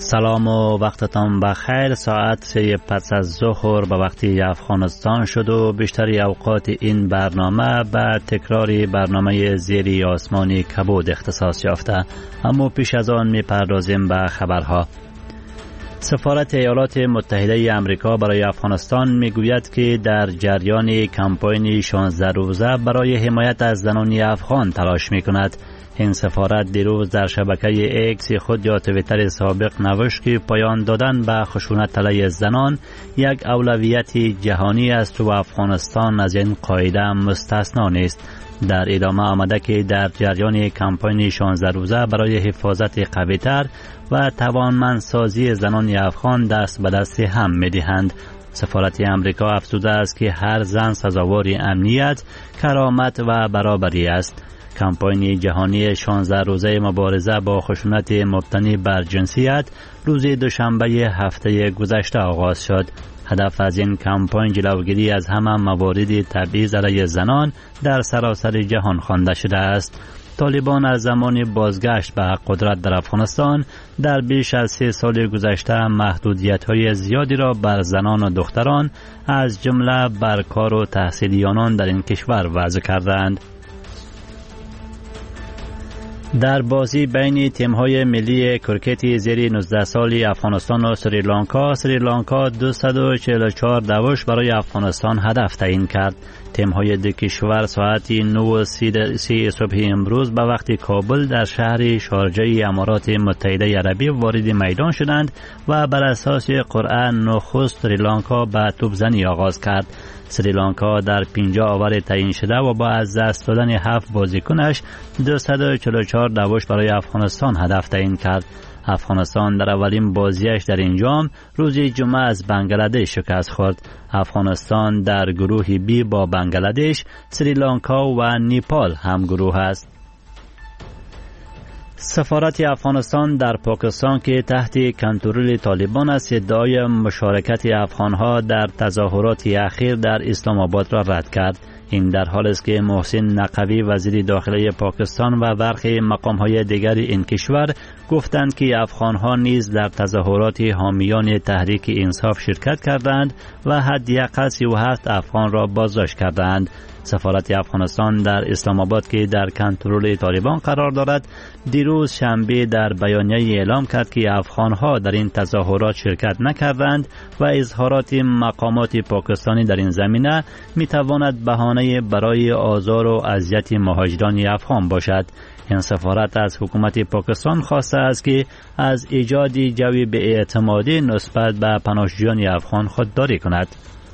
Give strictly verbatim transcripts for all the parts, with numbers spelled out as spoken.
سلام و وقتتان بخیر. ساعت سه پس از ظهر به وقتی افغانستان شد و بیشتری اوقات این برنامه به تکراری برنامه زیری آسمانی کبود اختصاص یافته. اما پیش از آن می پردازیم به خبرها. سفارت ایالات متحده امریکا برای افغانستان می گوید که در جریان کمپاین شانزده روزه برای حمایت از زنان افغان تلاش می کند. این سفارت دیروز در شبکه ایکس خود یا تویتر سابق نوشت که پایان دادن به خشونت علیه زنان یک اولویت جهانی است و افغانستان از این قاعده مستثنا نیست. در ادامه آمده که در جریان کمپاین شانزده روزه برای حفاظت قوی‌تر و توانمندسازی زنان افغان دست به دست هم می‌دهند. سفارت امریکا افزوده است که هر زن سزاوار امنیت، کرامت و برابری است. کمپاین جهانی شانزده روزه مبارزه با خشونت مبتنی بر جنسیت روز دوشنبه هفته گذشته آغاز شد. هدف از این کمپاین جلوگیری از همه موارد تبعیض علیه زنان در سراسر جهان خوانده شده است. طالبان از زمان بازگشت به قدرت در افغانستان در بیش از سه سال گذشته محدودیت‌های زیادی را بر زنان و دختران از جمله بر کار و تحصیلیانان در این کشور وضع کردند. در بازی بین تیم‌های ملی کرکت زیر نوزده سالی افغانستان و سریلانکا، سریلانکا دویست و چهل و چهار دوش برای افغانستان هدف تعیین کرد. تیم‌های دو کشور ساعت نه و سی صبح امروز به وقت کابل در شهر شارجه امارات متحده عربی وارد میدان شدند و بر اساس قرعه نخست سریلانکا به توپزنی آغاز کرد. سریلانکا در پنجاه آور تعیین شده و با از دست دادن هفت بازیکنش دویست و چهل و چهار دوش برای افغانستان هدف تعیین کرد. افغانستان در اولین بازیش در این جام روز جمعه از بنگلادش شکست خورد. افغانستان در گروه بی با بنگلادش، سریلانکا و نیپال هم گروه است. سفارت افغانستان در پاکستان که تحت کنترل طالبان است ادعای مشارکت افغانها در تظاهرات اخیر در اسلام آباد را رد کرد. این در حالی است که محسن نقوی وزیر داخلی پاکستان و برخی مقام‌های دیگر این کشور گفتند که افغانها نیز در تظاهرات حامیان تحریک انصاف شرکت کردند و حداقل سی و هفت افغان را بازداشت کردند. سفارت افغانستان در اسلام آباد که در کنترل طالبان قرار دارد دیروز شنبه در بیانیه اعلام کرد که افغانها در این تظاهرات شرکت نکردند و اظهارات مقامات پاکستانی در این زمینه میتواند بهانه برای آزار و اذیت مهاجران افغان باشد. این سفارت از حکومت پاکستان خواسته است که از ایجاد جوی بی‌اعتمادی نسبت به پناهجویان افغان خودداری کند.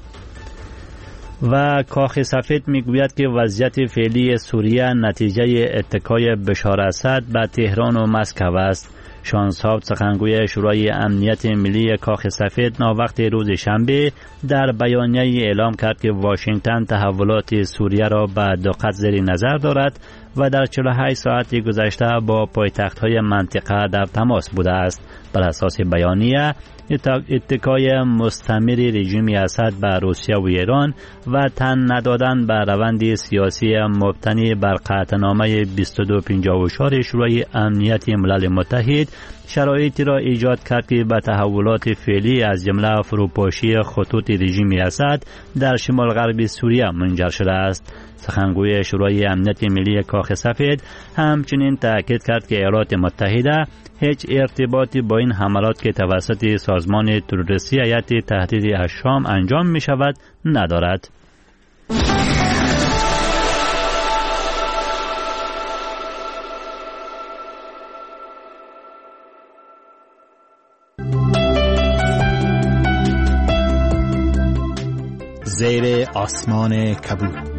و کاخ سفید میگوید که وضعیت فعلی سوریه نتیجه اتکای بشار اسد به تهران و مسکو است. شان صاحب سخنگوی شورای امنیت ملی کاخ سفید ناوقت روز شنبه در بیانیه اعلام کرد که واشنگتن تحولات سوریه را به دقت زیر نظر دارد و در چهل و هشت ساعت گذشته با پایتخت‌های منطقه در تماس بوده است. بر اساس بیانیه اتکای مستمر رژیم اسد به روسیه و ایران و تن ندادن به روند سیاسی مبتنی بر قطعنامه بیست و دو پنجاه و چهار شورای امنیت ملل متحد شرایطی را ایجاد کرد که به تحولات فعلی از جمله فروپاشی خطوط رژیم اسد در شمال غرب سوریه منجر شده است. سخنگوی شورای امنیت ملی کاخ سفید همچنین تاکید کرد که ایالات متحده هیچ ارتباطی با این حملات که توسط سازمان تروریستی هیئت تحریر الشام انجام می شود ندارد. زیر آسمان کبود.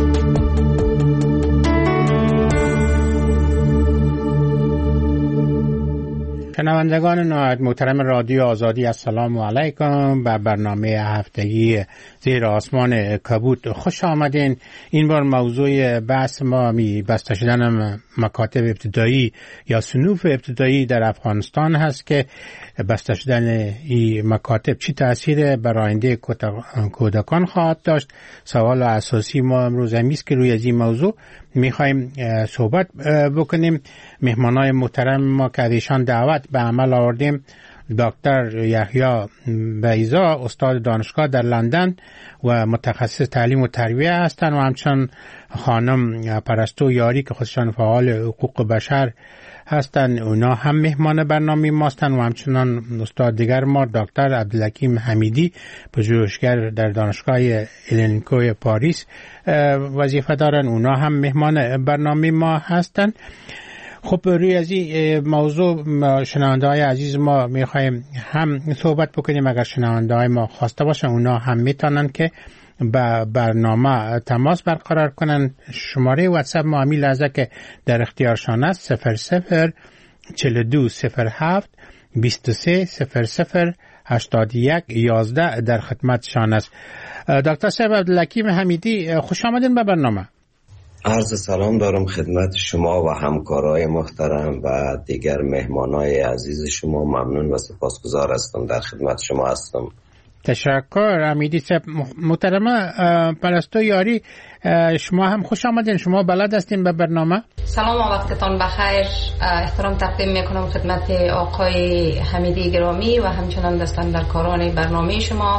شنوندگان نهایت محترم رادیو آزادی، السلام علیکم. به برنامه هفتگی زیر آسمان کبود خوش آمدین. این بار موضوع بحث ما می بسته شدن مکاتب ابتدایی یا صنوف ابتدایی در افغانستان هست که بسته شدن این مکاتب چی تأثیر بر آینده کودکان خواهد داشت. سوال اساسی ما امروز همیست که روی از این موضوع میخوایم صحبت بکنیم. مهمانای محترم ما که ایشان دعوت به عمل آوردیم دکتر یحیی بیضا استاد دانشگاه در لندن و متخصص تعلیم و تربیه هستند و همچنین خانم پرستو یاری که خودشان فعال حقوق بشر هستند، اونا هم مهمان برنامه ماستن و همچنان استاد دیگر ما دکتر عبدالحکیم حمیدی پژوهشگر در دانشگاه الینکوی پاریس وظیفه دارن، اونا هم مهمان برنامه ما هستند. خب روی از این موضوع شنونده های عزیز ما میخوایم هم صحبت بکنیم. اگر شنونده های ما خواسته باشن اونا هم میتونن که با برنامه تماس برقرار کنن. شماره واتساپ ما همین لحظه که در اختیارشان است صفر صفر چهل و دو صفر هفت بیست و سه صفر صفر هشتاد و یک یازده در خدمتشان است. دکتر صاحب عبدالحکیم حمیدی، خوش آمدین به برنامه. عرض سلام دارم خدمت شما و همکارای محترم و دیگر مهمانای عزیز شما. ممنون و سپاسگزار هستم، در خدمت شما هستم. تشکر حمیدی صاحب. محترمه پرستو یاری، شما هم خوش آمدین، شما بلد هستین به برنامه. سلام و وقتتان بخیر. احترام تقدیم میکنم خدمت آقای حمیدی گرامی و همچنان دستاندرکاران برنامه شما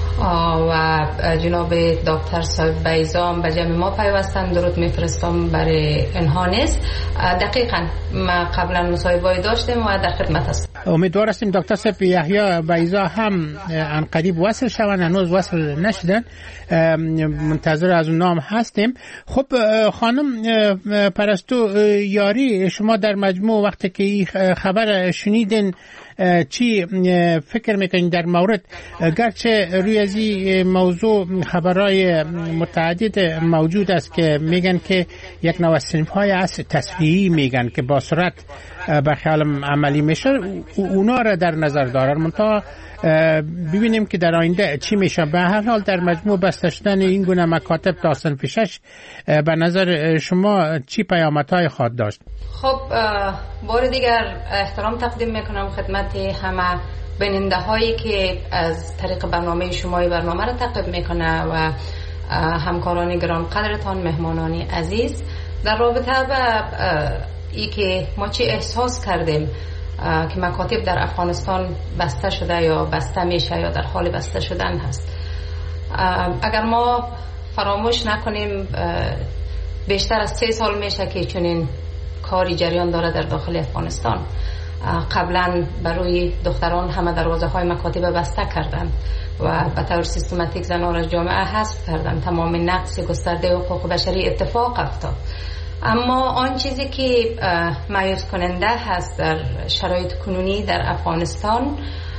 و جناب دکتر صاحب بیضا به جمع ما پیوستن. درود میفرستم برای انها نیست. دقیقاً ما قبلا مصاحبه داشتیم و در خدمت هستم. امیدوار هستیم دکتر صاحب یحیی بیضا هم ان قریب وصل شوند، هنوز وصل نشدن، منتظر از اون نام هستیم. خب خانم پرستو یاری، شما در مجموع وقتی که این خبر شنیدین چی فکر میکنین در مورد، گرچه روی از این موضوع خبرهای متعدد موجود است که میگن که یک نوع صنف‌های از تصفیهی میگن که با سرعت به خیالم عملی میشه، اونا را در نظر دارن، منتها ببینیم که در آینده چی میشه. به هر حال در مجموع بسته شدن این گونه مکاتب تا صنف شش به نظر شما چی پیامدهای خواهد داشت؟ خب بار دیگر احترام تقدیم میکنم خدمت همه بیننده هایی که از طریق برنامه شما برنامه را تعقیب میکنه و همکاران گران قدرتان، مهمانانی عزیز، در رابطه با ای که ما چی احساس کردیم که مکاتب در افغانستان بسته شده یا بسته میشه یا در حال بسته شدن هست. اگر ما فراموش نکنیم بیشتر از سه سال میشه که چنین کاری جریان داره در داخل افغانستان. قبلا برای دختران همه دروازه های مکاتب بسته کردن و به طور سیستماتیک زنان را جامعه حذف کردن. تمام نقص گسترده حقوق بشری اتفاق افتاد. اما آن چیزی که مایوس کننده هست در شرایط کنونی در افغانستان،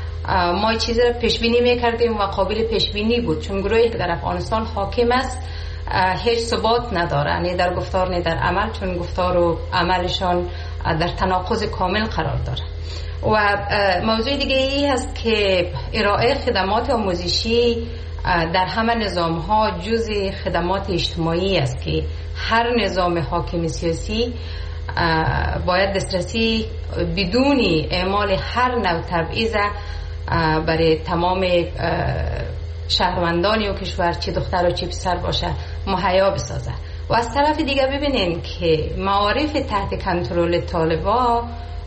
ما چیزی را پیش بینی میکردیم و قابل پیش بینی بود، چون گروهی که در افغانستان حاکم است هیچ ثبات نداره، نه در گفتار نه در عمل، چون گفتار و عملشان در تناقض کامل قرار داره. و موضوع دیگه ای هست که ارائه خدمات آموزشی در همه نظام ها جزء خدمات اجتماعی است که هر نظام حاکم سیاسی باید دسترسی بدون اعمال هر نوع تبعیض برای تمام شهروندانی و کشور، چه دختر و چه پسر باشه، مهیا بسازه. و از طرف دیگه ببینین که معارف تحت کنترل طالبان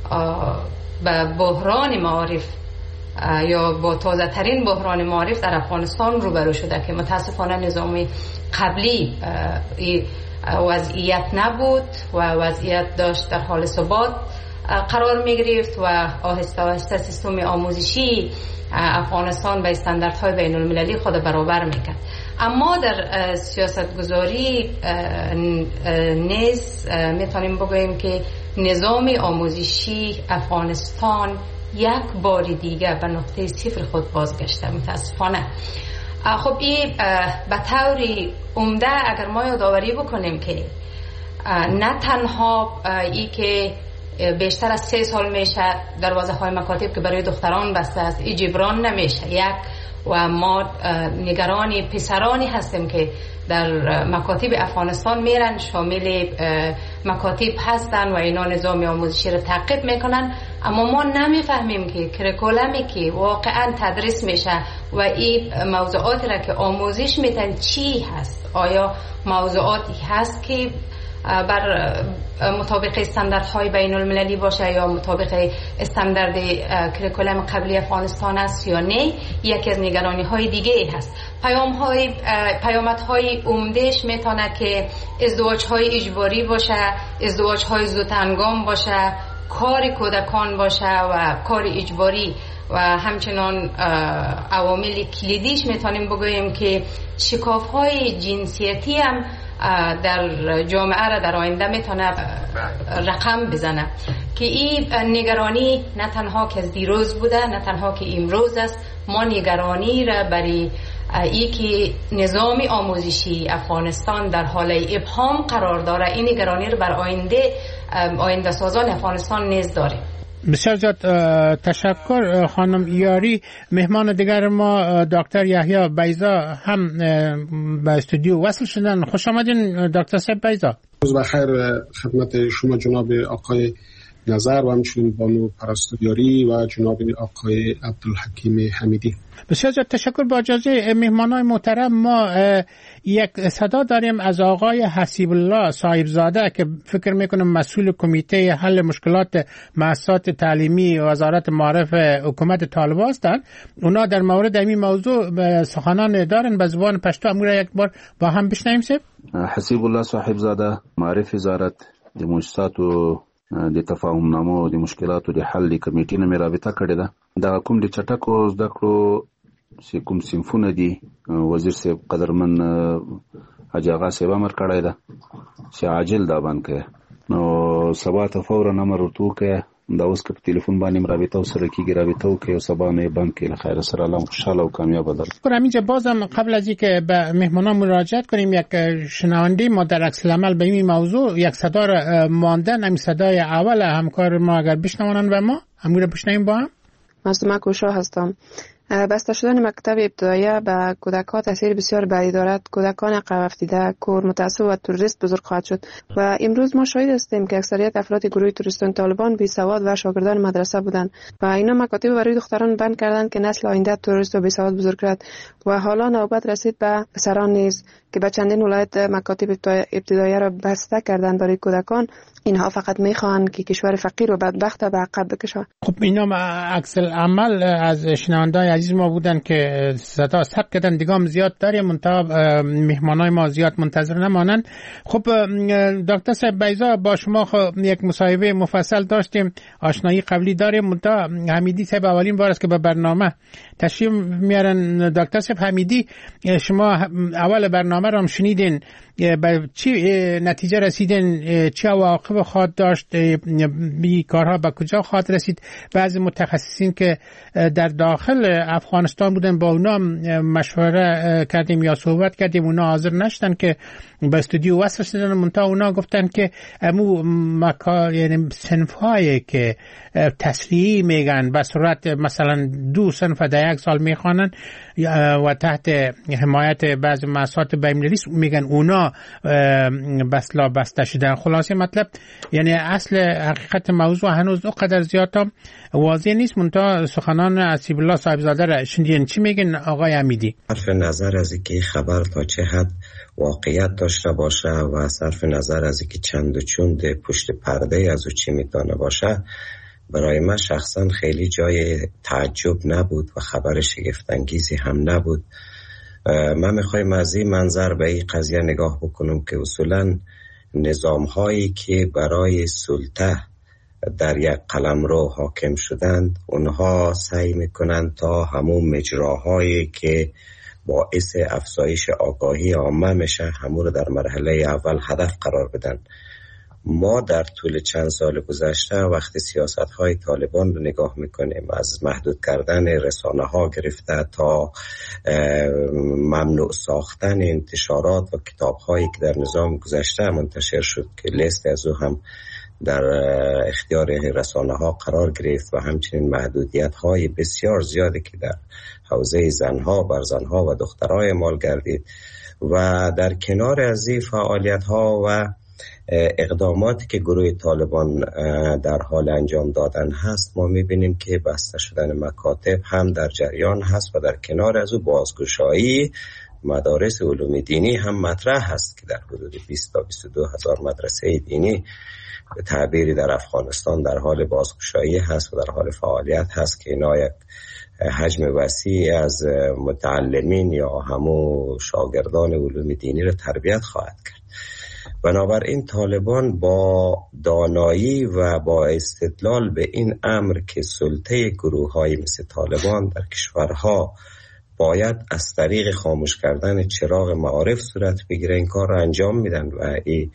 به بحران معارف یا با تازه ترین بحران معارف در افغانستان روبرو شده که متاسفانه نظام قبلی وضعیت نبود و وضعیت داشت در حال ثبات قرار می گرفت و آهسته آهسته سیستم آموزشی افغانستان به استانداردهای بین المللی خود برابر میکرد. اما در سیاست گذاری نیز میتونیم بگوییم که نظام آموزشی افغانستان یک بار دیگه به نقطه صفر خود بازگشته متاسفانه. خب این به طور عمده اگر ما یادآوری بکنیم که نه تنها ای که بیشتر از سه سال میشه دروازه های مکاتب که برای دختران بسته است ای جبران نمیشه یک، و ما نگران پسرانی هستیم که در مکاتب افغانستان میرن، شامل مکاتب هستن و اینا نظام آموزشی رو تعقیب میکنن، اما ما نمیفهمیم که کریکولمی که واقعا تدریس میشه و این موضوعاتی را که آموزش میتن چی هست. آیا موضوعاتی هست که بر مطابق استانداردهای بین المللی باشه یا مطابق استاندارد کریکولم قبلی افغانستان است یا نه، یکی از نگرانی های دیگه هست. پیام های پیامد های عمدهش میتونه که ازدواج های اجباری باشه، ازدواج های زود هنگام باشه، کار کودکان باشه و کار اجباری و همچنان عوامل کلیدیش میتونیم بگوییم که شکاف های جنسیتی هم در جامعه را در آینده میتونه رقم بزنه که این نگرانی نه تنها که از دیروز بوده نه تنها که امروز است. ما نگرانی را برای ای که نظام آموزشی افغانستان در حال ابهام قرار داره، این نگرانی را بر آینده آینده سازان افغانستان نیز داریم. بسیار زیاد تشکر خانم یاری. مهمان دیگر ما دکتر یحیی بیضا هم به استودیو وصل شدن. خوش آمدین دکتر صاحب بیضا. روز بخیر خدمت شما جناب آقای نظر و همچنین بانو پرستو یاری و جناب آقای عبدالحکیم حمیدی. بسیار زیاد تشکر. با اجازه مهمانای محترم ما یک صدا داریم از آقای حسیب الله صاحبزاده که فکر میکنم مسئول کمیته حل مشکلات مؤسسات تعلیمی وزارت معارف حکومت طالبان هستند. اونا در مورد این موضوع سخنان دارن به زبان پشتو. امور یک بار با هم بشنویم. سه حسیب الله صاحبزاده معرف وزارت د مؤسسات و د تفاهم نامو د مشکلاتو د حل کمیټې نه رابطه کړې ده. دا کوم د چټکو زده کړو چې کوم صنفونه دي وزیر صاحب قدرمن حاجي آغا صاحب امر کړی ده چې عاجل دا باندې کوي، نو سبا ته فورا امر ورته وکړه. دا اوس که په تلیفون باندې رابطه سره کېږي رابطه وکړي او سبا نه بند کړي. له خیر سره الله خوشحاله او کامیاب بدل. همینجا بازم قبل از اینکه به مهمانان مراجعت کنیم یک شنونده ما در عکس العمل به این موضوع یک صدا را ماندن. همین صدای اول همکار ما اگر بشنوانن و ما همون رو بشنویم با هم. مصدومه کوشا هستم. بسته شدن مکتب ابتدایی به کودکان تاثیر بسیار بدی دارد. کودکان عقب افتاده، کور، متعصب و تروریست بزرگ خواهد شد و امروز ما شاهد هستیم که اکثریت افراد گروه تروریستان طالبان بی سواد و شاگردان مدرسه بودند و اینا مکاتب برای دختران بند کردند که نسل آینده تروریست و بی سواد بزرگ کرد و حالا نوبت رسید به پسران نیز که به چندین ولایت مکاتب ابتدایی را بسته کردند برای کودکان. اینها فقط میخواهند که کشور فقیر و بدبخت به عقب بکشند. خب اینا عکس العمل از شنونده‌های عزیز ما بودن که صدا ثبت کردن. دیگه هم زیاد داریم منتها مهمانای ما زیاد منتظر نمانن. خب دکتر صاحب بیضا با شما یک مصاحبه مفصل داشتیم، آشنایی قبلی داریم. منتها حمیدی صاحب اولین بار است که به برنامه تشریف میارن. دکتر صاحب حمیدی شما اول برنامه رو هم شنیدین، به چی نتیجه رسیدین؟ چه عواقب خواهد داشت؟ بی کارها به کجا خواهد رسید؟ بعضی متخصصین که در داخل افغانستان بودن با اونا مشوره کردیم یا صحبت کردیم، اونا حاضر نشدن که به استودیو وصل شدن. منتها اونا گفتن که امو مکا یعنی صنف‌هایی که تسریعی میگن به صورت مثلا دو صنف در یک سال میخوانن و تحت حمایت بعضی مؤسسات بین‌المللی میگن اونا بسلا بسته شدن. خلاصه مطلب یعنی اصل حقیقت موضوع هنوز اونقدر زیاد هم واضح نیست. منتها سخنان حسیب الله صاحبزاده را شنیدین. چی میگن آقای حمیدی؟ صرف نظر از اینکه خبر تا چه حد واقعیت داشته باشه و صرف نظر از اینکه چند و چوند پشت پرده از او چی میتونه باشه، برای من شخصا خیلی جای تعجب نبود و خبر شگفت‌انگیزی هم نبود. من میخوایم از این منظر به این قضیه نگاه بکنم که اصولا نظام هایی که برای سلطه در یک قلمرو حاکم شدند، اونها سعی میکنند تا همون مجراهایی که باعث افزایش آگاهی عامه میشه همون رو در مرحله اول هدف قرار بدن. ما در طول چند سال گذشته وقتی سیاست های طالبان رو نگاه میکنیم، از محدود کردن رسانه ها گرفته تا ممنوع ساختن انتشارات و کتاب هایی که در نظام گذشته منتشر شد که لیست از او هم در اختیار رسانه ها قرار گرفت و همچنین محدودیت های بسیار زیادی که در حوزه زنها، بر زنها و دخترای اعمال گردید و در کنار از این فعالیت ها و اقداماتی که گروه طالبان در حال انجام دادن هست، ما میبینیم که بسته شدن مکاتب هم در جریان هست و در کنار از او بازگشایی مدارس علوم دینی هم مطرح هست که در حدود بیست تا بیست و دو هزار مدرسه دینی به تعبیری در افغانستان در حال بازگشایی هست و در حال فعالیت هست که اینا یک حجم وسیع از متعلمین یا همو شاگردان علوم دینی را تربیت خواهد کرد. بنابراین طالبان با دانایی و با استدلال به این امر که سلطه گروه‌های مثل طالبان در کشورها باید از طریق خاموش کردن چراغ معارف صورت بگیره این کار را انجام میدن و این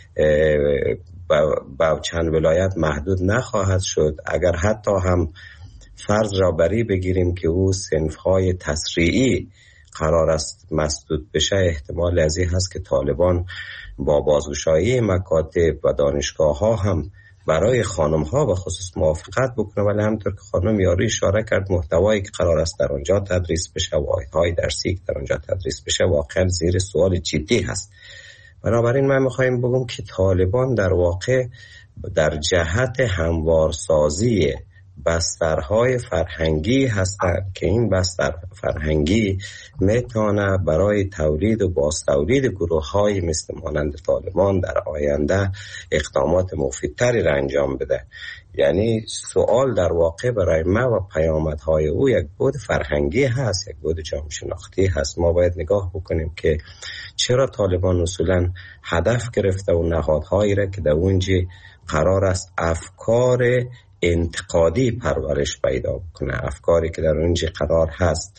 با چند ولایت محدود نخواهد شد. اگر حتی هم فرض را بری بگیریم که او صنف‌های تشریعی قرار است مسدود بشه، احتمال از این هست که طالبان با بازگشایی مکاتب و دانشگاه ها هم برای خانم ها به خصوص موافقت بکنه. ولی همونطور که خانم یاری اشاره کرد محتوایی که قرار است در آنجا تدریس بشه و واحدهای درسی که در آنجا تدریس بشه واقعا زیر سوال جدی هست. بنابراین من میخوایم بگم که طالبان در واقع در جهت هموارسازی بسترهای فرهنگی هستند که این بستر فرهنگی میتونه برای تولید و بازتولید گروه‌های مثل مانند طالبان در آینده اقدامات مفیدتری را انجام بده. یعنی سوال در واقع برای ما و پیامدهای او یک بود فرهنگی هست، یک بود جامعه شناختی هست. ما باید نگاه بکنیم که چرا طالبان اصولا هدف گرفته و نهادهایی را که در اونجا قرار است افکار انتقادی پرورش پیدا بکنه، افکاری که در اونجا قرار هست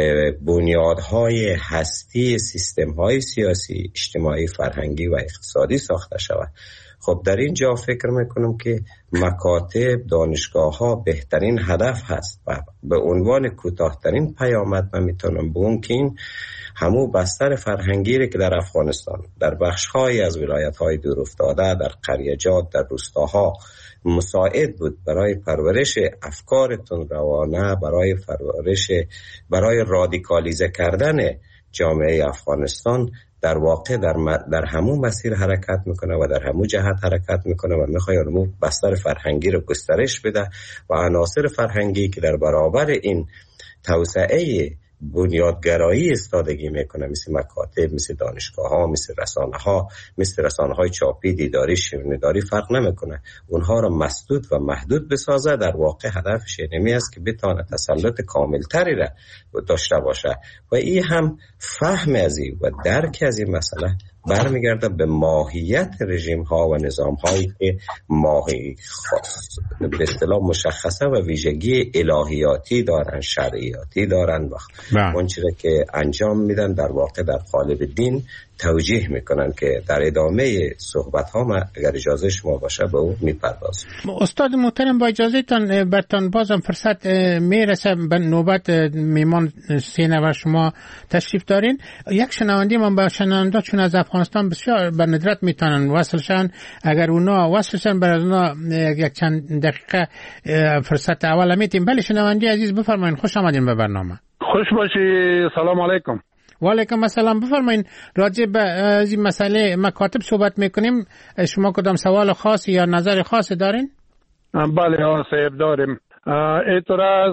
بنیادهای هستی سیستم‌های سیاسی، اجتماعی، فرهنگی و اقتصادی ساخته شود. خب در این جا فکر میکنم که مکاتب، دانشگاه‌ها بهترین هدف هست و به عنوان کوتاه‌ترین پیامد من میتونم بگم که این همو بستر فرهنگی که در افغانستان در بخش‌های از ولایت‌های دورافتاده، در قریه‌جات، در روستاها مساعد بود برای پرورش افکار تندروانه، برای پرورش برای رادیکالیزه کردن جامعه افغانستان، در واقع در, در همون مسیر حرکت میکنه و در همون جهت حرکت میکنه و میخواد اون بستر فرهنگی رو گسترش بده و عناصر فرهنگی که در برابر این توسعه بنیادگرایی استادگی میکنه مثل مکاتب، مثل دانشگاه ها، مثل رسانه ها، مثل رسانه های چاپی، دیداری، شنیداری فرق نمیکنه، اونها رو مسدود و محدود بسازه. در واقع هدفش اینمی است که بتونه تسلط کاملتری را داشته باشه و این هم فهم از این و درک از این مسئله برمیگرده به ماهیت رژیم ها و نظام هایی که ماهی خاص به اصطلاح مشخصه و ویژگی الهیاتی دارن، شرعیاتی دارن و اون چیزی که انجام میدن در واقع در قالب دین توجیه میکنن که در ادامه صحبت ها ما اگر اجازه شما باشه به اون میپردازم. استاد محترم با اجازه تان برتان بازم فرصت میرسه به نوبت میمان سینه و شما تشریف دارین. یک شنوندی من با شنونده چون از افغانستان بسیار به ندرت میتونن وصل شن، اگر اونا وصل شن برای اونا یک چند دقیقه فرصت اول میتیم. بله شنوندی عزیز بفرمایین، خوش آمدین به برنامه. خوش باشی. سلام علیکم. و علیکم السلام. بفرمایین راجع به این مسئله مکاتب صحبت میکنیم، شما کدام سوال خاصی یا نظر خاصی دارین؟ بله ها صاحب داریم. اعتراض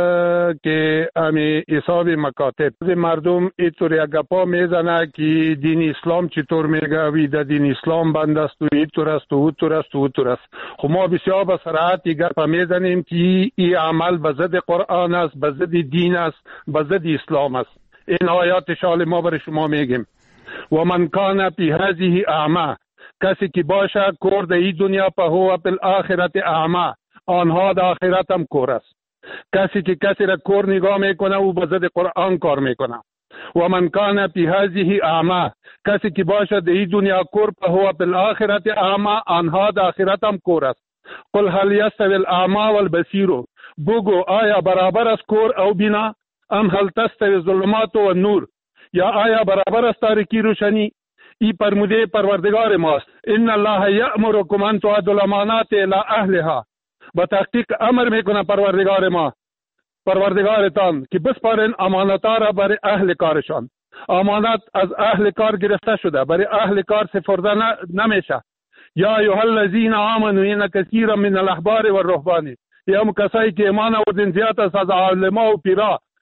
که امی حساب مکاتب مردم اینطور گپا میزنه که دین اسلام چطور میگه وی در دین اسلام بند است و اینطور است و اونطور است و اونطور است. خب ما بسیار به صراحت گپ میزنیم که این عمل به ضد قرآن است، به ضد دین است، به ضد اسلام است. این آیات شال ما برای شما میگیم و من کان فی هذه اعما، کسی که باشه کور در این دنیا په هو فی الاخرت اعما، آنها در آخرت هم کور است. کسی که کسی را کور نگاه میکنه او به ضد قرآن کار میکنه. و من کان فی هذه اعما، کسی که باشه در این دنیا کور په هو فی الاخرت اعما، آنها در آخرت هم کور است. قل هل یستوی الاعما والبصیر، بگو آیا برابر است کور او بینا؟ ام هل تستوی ظلمات و نور، یا آیا برابر است تاریکی روشنی؟ ای فرموده پروردگار ماست ان الله یأمرکم ان تؤدوا الامانات الی اهلها، با تحقیق امر میکنه پروردگار ما پروردگارتان که بسپارین امانت‌ها را برای اهل کارشان. امانت از اهل کار گرفته شده، برای اهل کار سپرده نمیشه. یا ایها الذین آمنوا ان کثیرا من الاحبار والرهبان، یا کسایی که ایمان آوردین زیاد است از علما و پیرا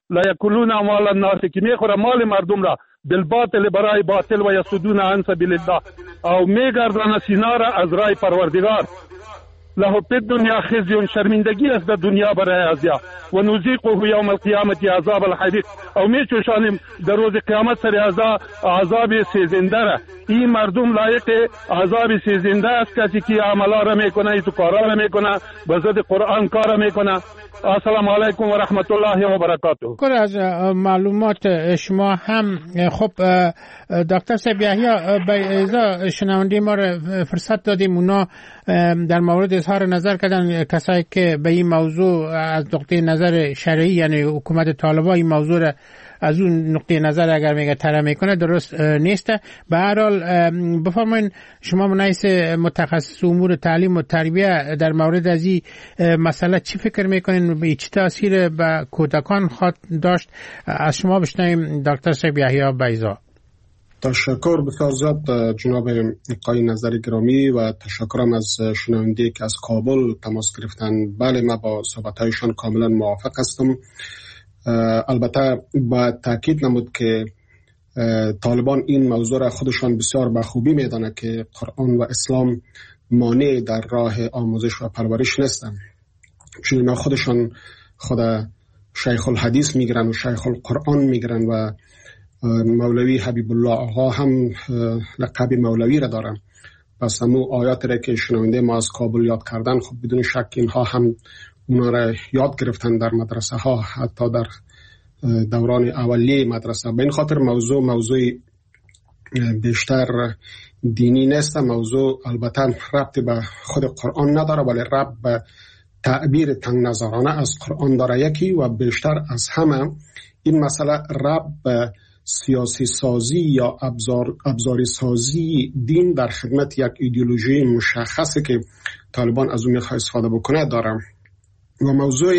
لا یکلون اموال الناس، که میخوره مال مردم را بالباطل برای باطل و یصدون عن سبیل الله، او میگردن سینا را از راه پروردگار. له فی الدنیا خزی، شرمندگی است در دنیا برای ازیا، و نذیقه یوم القیامت عذاب الحریق، او میچوشانیم در روز قیامت سر عذاب عذاب سوزنده را. این مردم لایق عذاب سوزنده است، کسی که عملا را میکنه، این تو کارا را میکنه، به ضد قرآن کارا میکنه. السلام علیکم و رحمت الله و برکاته. کل از معلومات شما هم خب دکتر صاحب یحیی بیضا شنونده ما را فرصت دادیم، اونا در مورد اظهار نظر کردن کسایی که به این موضوع از نقطه نظر شرعی، یعنی حکومت طالبان این موضوع را از اون نقطه نظر اگر میگه طرح میکنه درست نیست. به هر حال بفرمایید شما منایس متخصص امور تعلیم و تربیه در مورد از این مسئله چی فکر میکنین، به چه تاثیر به کودکان خواهد داشت؟ از شما بشنویم دکتر صاحب یحیی بیضا. تشکر بسیار زیاد جناب آقای نظر گرامی و تشکرم از شنونده که از کابل تماس گرفتن. بله، من با صحبت‌هایشان کاملا موافق هستم. البته با تاکید نمود که طالبان این موضوع را خودشان بسیار به خوبی میدانه که قرآن و اسلام مانع در راه آموزش و پرورش نیستن، چون اینا خودشان خود شیخ الحدیث میگرن و شیخ القرآن میگرن و مولوی حبیب الله آقا هم لقب مولوی را دارن. پس همون آیات را که شنونده ما از کابل یاد کردن، خب بدون شک اینها هم اونا را یاد گرفتن در مدرسه ها، حتی در دوران اولیه مدرسه. به این خاطر موضوع موضوع بیشتر دینی نیست. موضوع البته ربط به خود قرآن نداره، ولی ربط به تعبیر تنگ نظرانه از قرآن داره یکی، و بیشتر از همه این مسئله ربط به سیاسی سازی یا ابزار ابزاری سازی دین در خدمت یک ایدئولوژی مشخصه که طالبان از اون میخواد استفاده بکنه دارم. و موضوع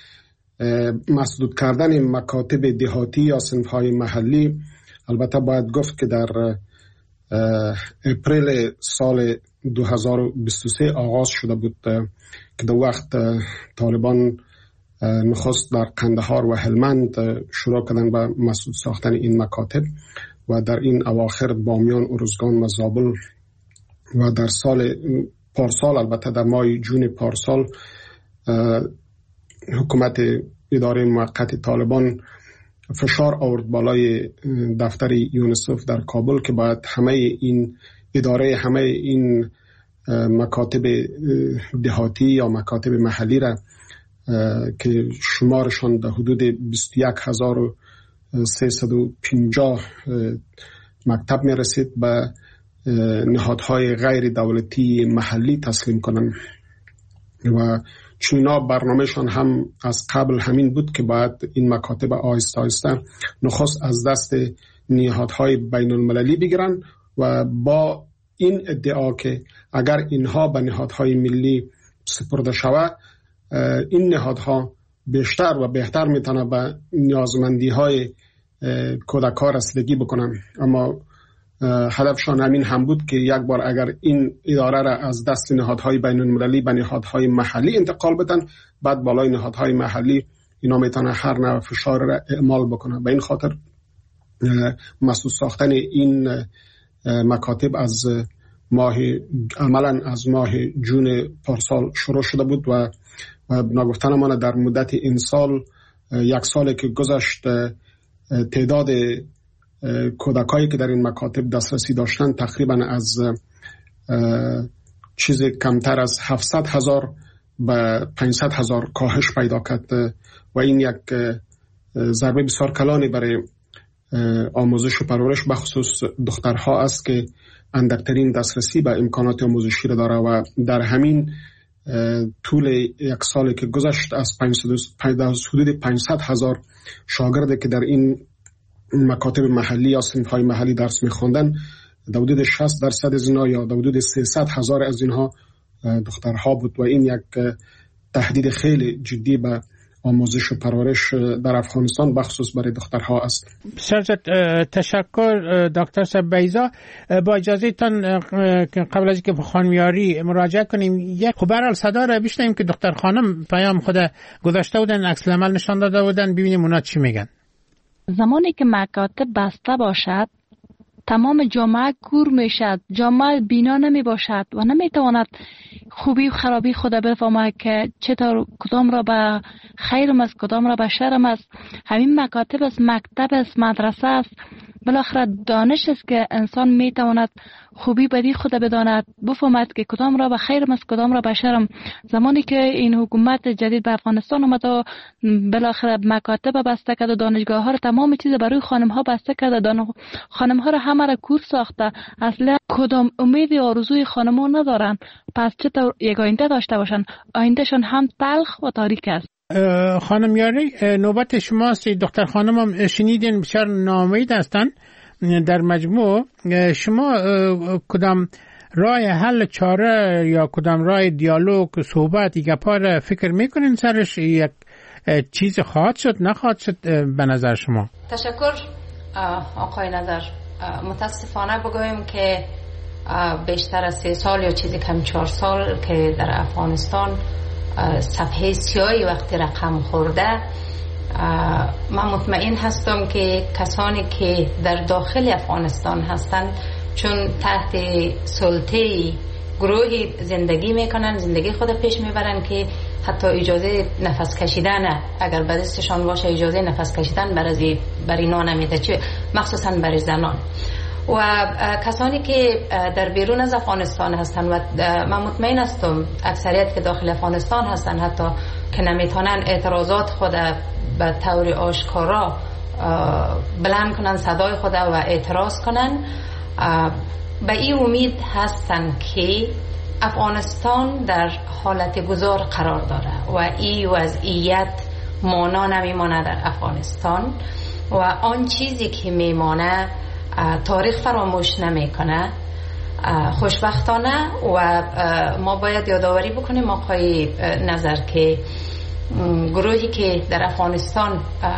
مسدود کردن مکاتب دهاتی یا صنف‌های محلی، البته باید گفت که در اپریل سال دو هزار و بیست و سه آغاز شده بود که در وقت طالبان نخست در قندهار و هلمند شروع کردن به مسدود ساختن این مکاتب، و در این اواخر بامیان، ارزگان و زابل، و در سال پارسال، البته در ماه جون پارسال، حکومت اداره موقت طالبان فشار آورد بالای دفتر یونسف در کابل که باید همه این اداره همه این مکاتب دهاتی یا مکاتب محلی را که شمارشان در حدود بیست و یک هزار و سیصد و پنجاه مکتب می رسید، به نهادهای غیر دولتی محلی تسلیم کنند. و چون برنامهشان هم از قبل همین بود که باید این مکاتب آهسته آهسته نخست از دست نهادهای بین المللی بگیرن، و با این ادعا که اگر اینها به نهادهای ملی سپرده شود، این نهادها بیشتر و بهتر میتونه به نیازمندی های کودکان رسیدگی بکنن. اما هدفشان همین هم بود که یک بار اگر این اداره را از دست نهادهای بین المللی به نهادهای محلی انتقال بدن، بعد بالای نهادهای محلی اینا میتونه هر نوع فشار را اعمال بکنه. به این خاطر مسدود ساختن این مکاتب از ماه عملا از ماه جون پارسال شروع شده بود، و نگفتن ما در مدت این سال، یک سالی که گذشت، تعداد کودکایی که در این مکاتب دسترسی داشتن تقریبا از چیز کمتر از هفتصد هزار به پانصد هزار کاهش پیدا کرد، و این یک ضربه بسیار کلانی برای آموزش و پرورش بخصوص دخترها است که اندکترین دسترسی به امکانات آموزشی را داره. و در همین طول یک سالی که گذشت از حدود پانصد هزار شاگردی که در این مکاتب محلی یا صنف‌های محلی درس می‌خواندن، در حدود شصت درصد از اینها یا در حدود سیصد هزار از اینها دخترها بود، و این یک تهدید خیلی جدی به آموزش و پرورش در افغانستان بخصوص برای دخترها است. بسیار تشکر دکتر صاحب بیضا. با اجازه تان قبل از اینکه به خانم یاری مراجعه کنیم یک خب برحال صدا را بشنویم که دختر خانم پیام خود گذاشته بودن، عکس العمل نشان داده بودن، ببینیم اونا چی میگن. زمانی که مکاتب بسته باشد تمام جامعه کور میشد، جامعه بینا نمی باشد و نمی تواند خوبی و خرابی خود بفهمد که چطور کدام را به خیرم است کدام را به شرم است. همین مکاتب است، مکتب است، مدرسه است، بالاخره دانش است که انسان می تواند خوبی بدی خود بداند، بفهمد که کدام را به خیرم است کدام را به شرم. زمانی که این حکومت جدید به افغانستان آمد و بالاخره مکاتب بسته کرد و دانشگاه ها را تمام چیز برای خانم ها بسته کرد، دان... خانم ها را همه را کور ساخته، اصلا کدام امید آرزوی خانم ها ندارن. پس چطور یک آینده داشته باشن؟ آیندهشان هم تلخ و تاریک است. خانم یاری نوبت شماست. دختر خانم هم شنیدین بسیار ناامید هستن در مجموع. شما کدام راه حل چاره یا کدام راه دیالوگ صحبت گپا فکر میکنین سرش؟ یک چیز خواهد شد نخواهد شد به نظر شما؟ تشکر آقای نظر. متاسفانه بگویم که بیشتر از سه سال یا چیزی کم چهار سال که در افغانستان صفحه سیاهی وقتی رقم خورده، من مطمئن هستم که کسانی که در داخل افغانستان هستند چون تحت سلطه گروهی زندگی میکنن، زندگی خود پیش میبرن که حتی اجازه نفس کشیدن اگر به دستشان باشه اجازه نفس کشیدن برای برای اینا نمیده، چه مخصوصا برای زنان و کسانی که در بیرون از افغانستان هستند. و من مطمئن هستم اکثریت که داخل افغانستان هستند حتی که نمیتونن اعتراضات خود به طور آشکارا بلند کنن صدای خود و اعتراض کنن، به این امید هستن که افغانستان در حالت گذار قرار داره و این وضعیت مانا نمیمانه در افغانستان و آن چیزی که میمانه تاریخ فراموش نمیکنه خوشبختانه. و ما باید یادآوری بکنیم آقای نظر که گروهی که در افغانستان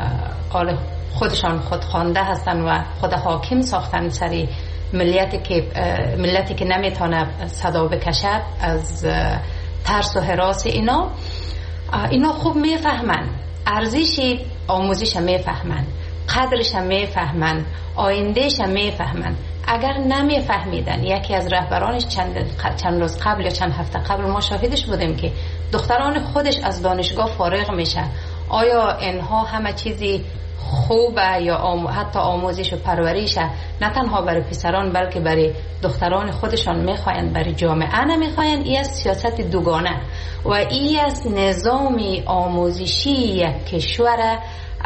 خودشان خودخوانده هستن و خود حاکم ساختن سری ملتی که ملتی که نمیتونه صدا بکشد از ترس و هراس اینا اینا خوب میفهمن ارزش آموزش، میفهمن قدرش، میفهمن آیندهش، میفهمن. اگر نمیفهمیدن، یکی از رهبرانش چند چند روز قبل یا چند هفته قبل ما شاهدش بودیم که دختران خودش از دانشگاه فارغ میشه. آیا اینها همه چیزی خوبه یا آم... حتی آموزش و پرورش نه تنها برای پسران بلکه برای دختران خودشان میخواین، برای جامعه نمیخواین؟ این از سیاست دوگانه و این از نظام آموزشی یک کشور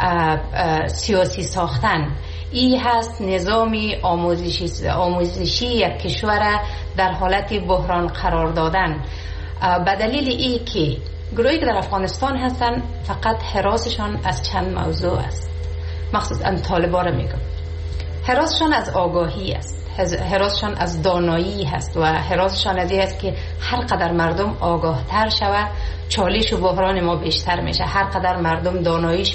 سیاسی ساختن. این هست نظام آموزشی آموزشی یک کشور در حالت بحران قرار دادن. به دلیل ای که گروهی که در افغانستان هستن فقط حراسشان از چند موضوع است، مخصوصا طالبان رو میگم. حراسشان از آگاهی است، حراسشان از دانایی هست و حراسشان از این است که هر قدر مردم آگاه تر شود چالش و بحران ما بیشتر میشه، هر قدر مردم داناییش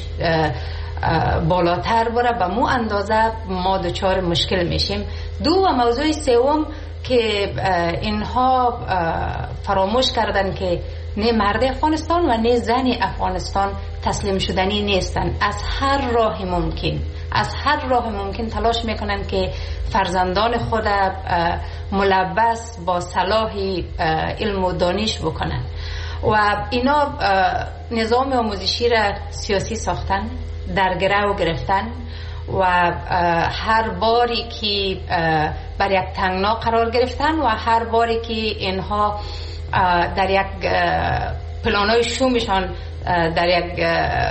بالاتر بره به مو اندازه ما دچار مشکل میشیم. دو و موضوع سوم که اینها فراموش کردن که نه مرد افغانستان و نه زن افغانستان تسلیم شدنی نیستن. از هر راه ممکن از هر راه ممکن تلاش میکنن که فرزندان خود ملبس با صلاح علم و دانش بکنن و اینا نظام آموزشی را سیاسی ساختن، در گرو گرفتن و هر باری که بر یک تنگنا قرار گرفتن و هر باری که اینها در یک پلانای شومشان در یک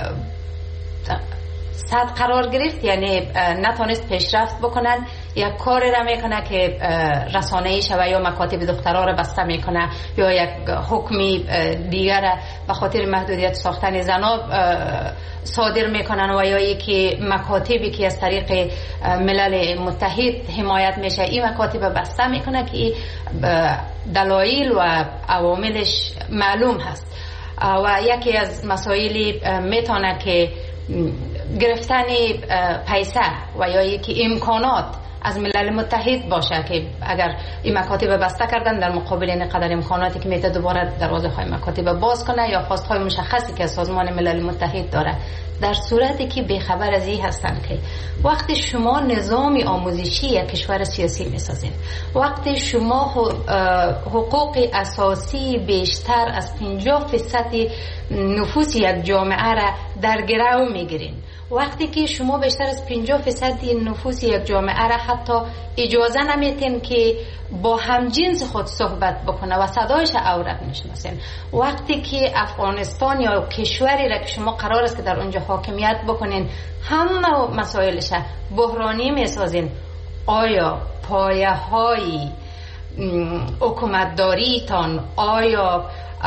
صد قرار گرفت، یعنی نتونست پیشرفت بکنن، یک کاری را میکنه که رسانه‌ای شوه یا مکاتب دخترها را بسته میکنه یا یک حکمی دیگر به خاطر محدودیت ساختن زنا صادر میکنن و یا یکی مکاتبی که از طریق ملل متحد حمایت میشه این مکاتب بسته میکنه که دلایل و عواملش معلوم هست. و یکی از مسائلی میتونه که گرفتن پیسه و یا یکی امکانات از ملل متحد باشه که اگر این مکاتب بسته کردن در مقابل این قدر امکاناتی که میته دوباره دروازه های مکاتب باز کنه یا خواست های مشخصی که سازمان ملل متحد داره، در صورتی که بیخبر از این هستن که وقتی شما نظام آموزشی یک کشور سیاسی میسازین، وقتی شما حقوق اساسی بیشتر از پنجاه فیصد نفوس یک جامعه را در گرو میگیرین، وقتی که شما بیشتر از پنجاه فیصد نفوس یک جامعه را حتی اجازه نمیتین که با همجنس خود صحبت بکنه و صدایش عورت نشناسین، وقتی که افغانستان یا کشوری را که شما قرار است که در اونجا حاکمیت بکنین همه مسائلش بحرانی میسازین، آیا پایه های حکومتداریتان، آیا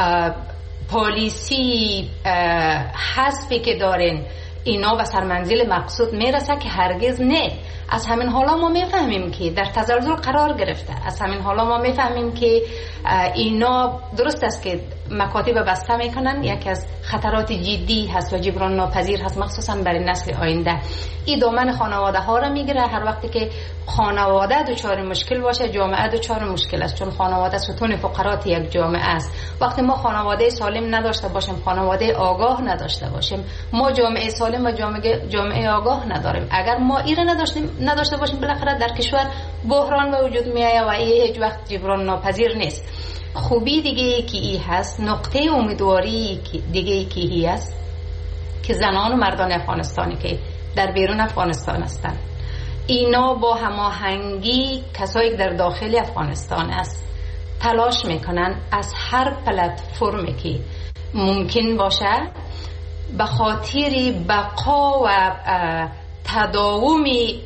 پالیسی حسبی که دارین اینا به سرمنزل مقصود میرسه؟ که هرگز نه. از همین حالا ما میفهمیم که در تزلزل قرار گرفته، از همین حالا ما میفهمیم که اینا درست است که مکاتب بسته میکنن، یکی از خطرات جدی هست و جبران ناپذیر هست، مخصوصا برای نسل آینده. این دامن خانواده ها را میگیره. هر وقتی که خانواده دچار مشکل باشه، جامعه دچار مشکل است، چون خانواده ستون فقرات یک جامعه است. وقتی ما خانواده سالم نداشته باشیم، خانواده آگاه نداشته باشیم، ما جامعه سالم و جامعه جامعه آگاه نداریم. اگر ما این را نداشتیم نداشته باشیم، بالاخره در کشور بحران به وجود میاد و این هیچ وقت جبران ناپذیر نیست. خوبی دیگه که ای هست، نقطه امیدواری دیگه ای که ای هست که زنان و مردان افغانستانی که در بیرون افغانستان هستند، اینا با هماهنگی کسایی که در داخل افغانستان است تلاش میکنن از هر پلتفرمی که ممکن باشه به خاطر بقا و تداوم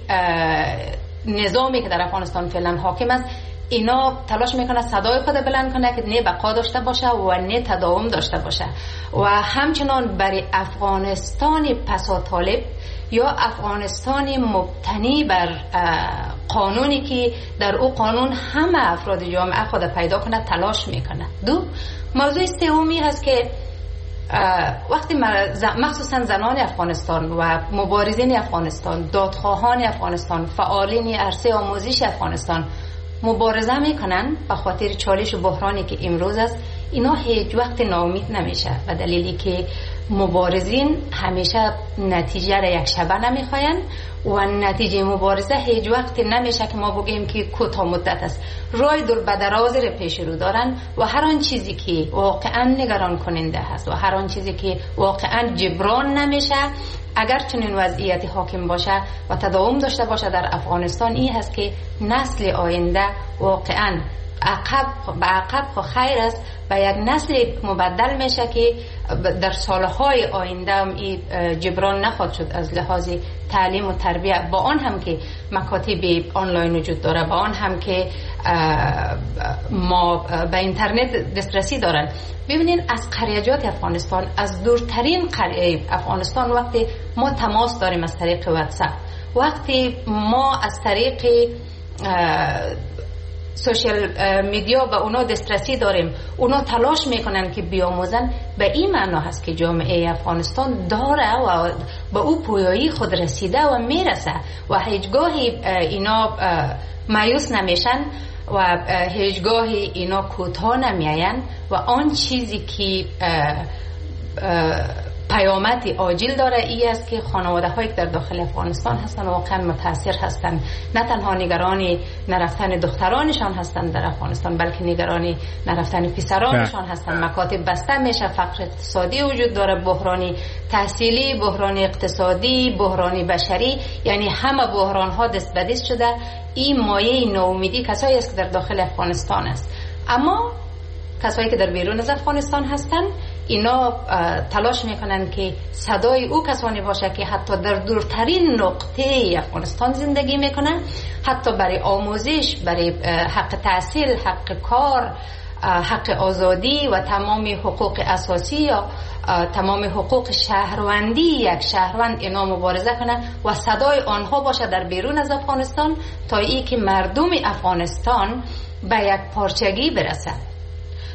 نظامی که در افغانستان فعلا حاکم است، اینا تلاش میکنه صدای خود بلند کنه که نه بقا داشته باشه و نه تداوم داشته باشه. و همچنان برای افغانستان پسا طالب یا افغانستان مبتنی بر قانونی که در او قانون همه افراد جامعه خود پیدا کنه تلاش میکنه. دو موضوع سومی هست که وقتی مخصوصا زنان افغانستان و مبارزین افغانستان، دادخواهان افغانستان، فعالین عرصه آموزش افغانستان مبارزه میکنن به خاطر چالش و بحرانی که امروز است، اینا هیچ وقت ناامید نمیشه، و دلیلی که مبارزین همیشه نتیجه را یک شبه نمیخواین و نتیجه مبارزه هیچ وقت نمیشه که ما بگیم که کوتاه مدت است. راه دور به دراز را پیش رو دارن و هر آن چیزی که واقعا نگران کننده هست و هر آن چیزی که واقعا جبران نمیشه اگر چنین وضعیتی حاکم باشه و تداوم داشته باشه در افغانستان، این هست که نسل آینده واقعا عقب به عقب خو خیر است و یک نسل مبدل میشه که در سالهای آینده هم جبران نخواهد شد از لحاظ تعلیم و تربیت، با آن هم که مکاتب آنلاین وجود داره، با آن هم که ما به اینترنت دسترسی دارن. ببینین از قریجات افغانستان، از دورترین قریه افغانستان، وقتی ما تماس داریم از طریق واتساپ، وقتی ما از طریق سوشال میدیا به اونا دسترسی داریم، اونا تلاش میکنن که بیاموزن، به این معنا هست که جامعه افغانستان داره و به او پویایی خود رسیده و میرسه و هیچگاهی اینا مایوس نمیشن و هیچگاهی اینا کوتاه نمیاین و آن چیزی که پیامت عاجل داره ای است که خانواده هایی که در داخل افغانستان هستن واقعا متاثر هستن، نه تنها نگران نرفتن دخترانشان هستن در افغانستان، بلکه نگران نرفتن پسرانشان هستن. مکاتب بسته میشه، فقر اقتصادی وجود داره، بحرانی تحصیلی، بحرانی اقتصادی، بحرانی بشری، یعنی همه بحران ها دست به دست شده. این مایه ناامیدی کسایی است که در داخل افغانستان است. اما کسایی که در بیرون از افغانستان هستن، اینا تلاش میکنن که صدای او کسانی باشه که حتی در دورترین نقطه افغانستان زندگی میکنن، حتی برای آموزش، برای حق تحصیل، حق کار، حق آزادی و تمام حقوق اساسی یا تمام حقوق شهروندی یک شهروند اینا مبارزه کنن و صدای آنها باشه در بیرون از افغانستان تا ای که مردم افغانستان به یک پارچگی برسن.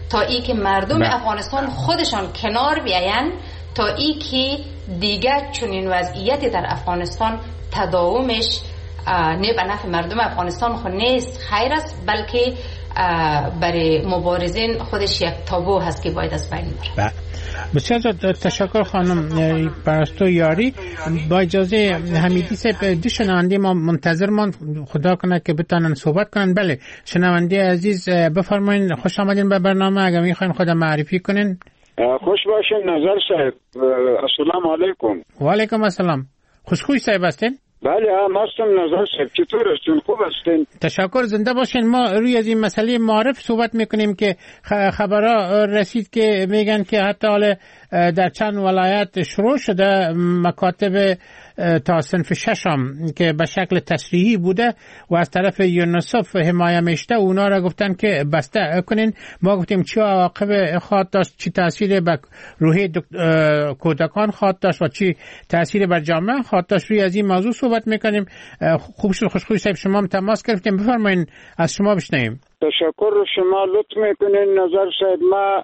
تا ای که مردم بله. افغانستان خودشان کنار بیاین تا ای که دیگه چنین وضعیتی در افغانستان تداومش نه به نفع مردم افغانستان خود نیست خیر است، بلکه برای مبارزین خودش یک تابو هست که باید از بین بره. بسیار تشکر خانم پرستو یاری. با اجازه حمیدی صاحب، دو شنونده ما منتظر من، خدا کنه که بتونن صحبت کنن. بله شنونده عزیز بفرمایید، خوش آمدین به برنامه. اگر میخواین خود معرفی کنین. خوش باشین نظر صاحب. السلام علیکم. و علیکم السلام. خوشخوش صاحب هستین؟ بله هم هستم نظر صاحب. چطور هستین؟ خوب هستین؟ تشکر، زنده باشین. ما روی از این مسئله معرف صحبت میکنیم که خبرها رسید که میگن که حتی حال در چند ولایت شروع شده مکاتب تا صنف ششم که به شکل تصریحی بوده و از طرف یونیسف حمایه میشته، اونا را گفتن که بسته کنین. ما گفتیم چه عواقب خواهد داشت، چی تاثیر بر روحیه کودکان خواهد داشت و چی تاثیر بر جامعه خواهد داشت. روی از این موضوع صحبت میکنیم. خوب شد خوشخوی صاحب شما هم تماس گرفتیم، بفرمایید از شما بشنویم. تشکر شما لطف میکنین نظر صاحب. ما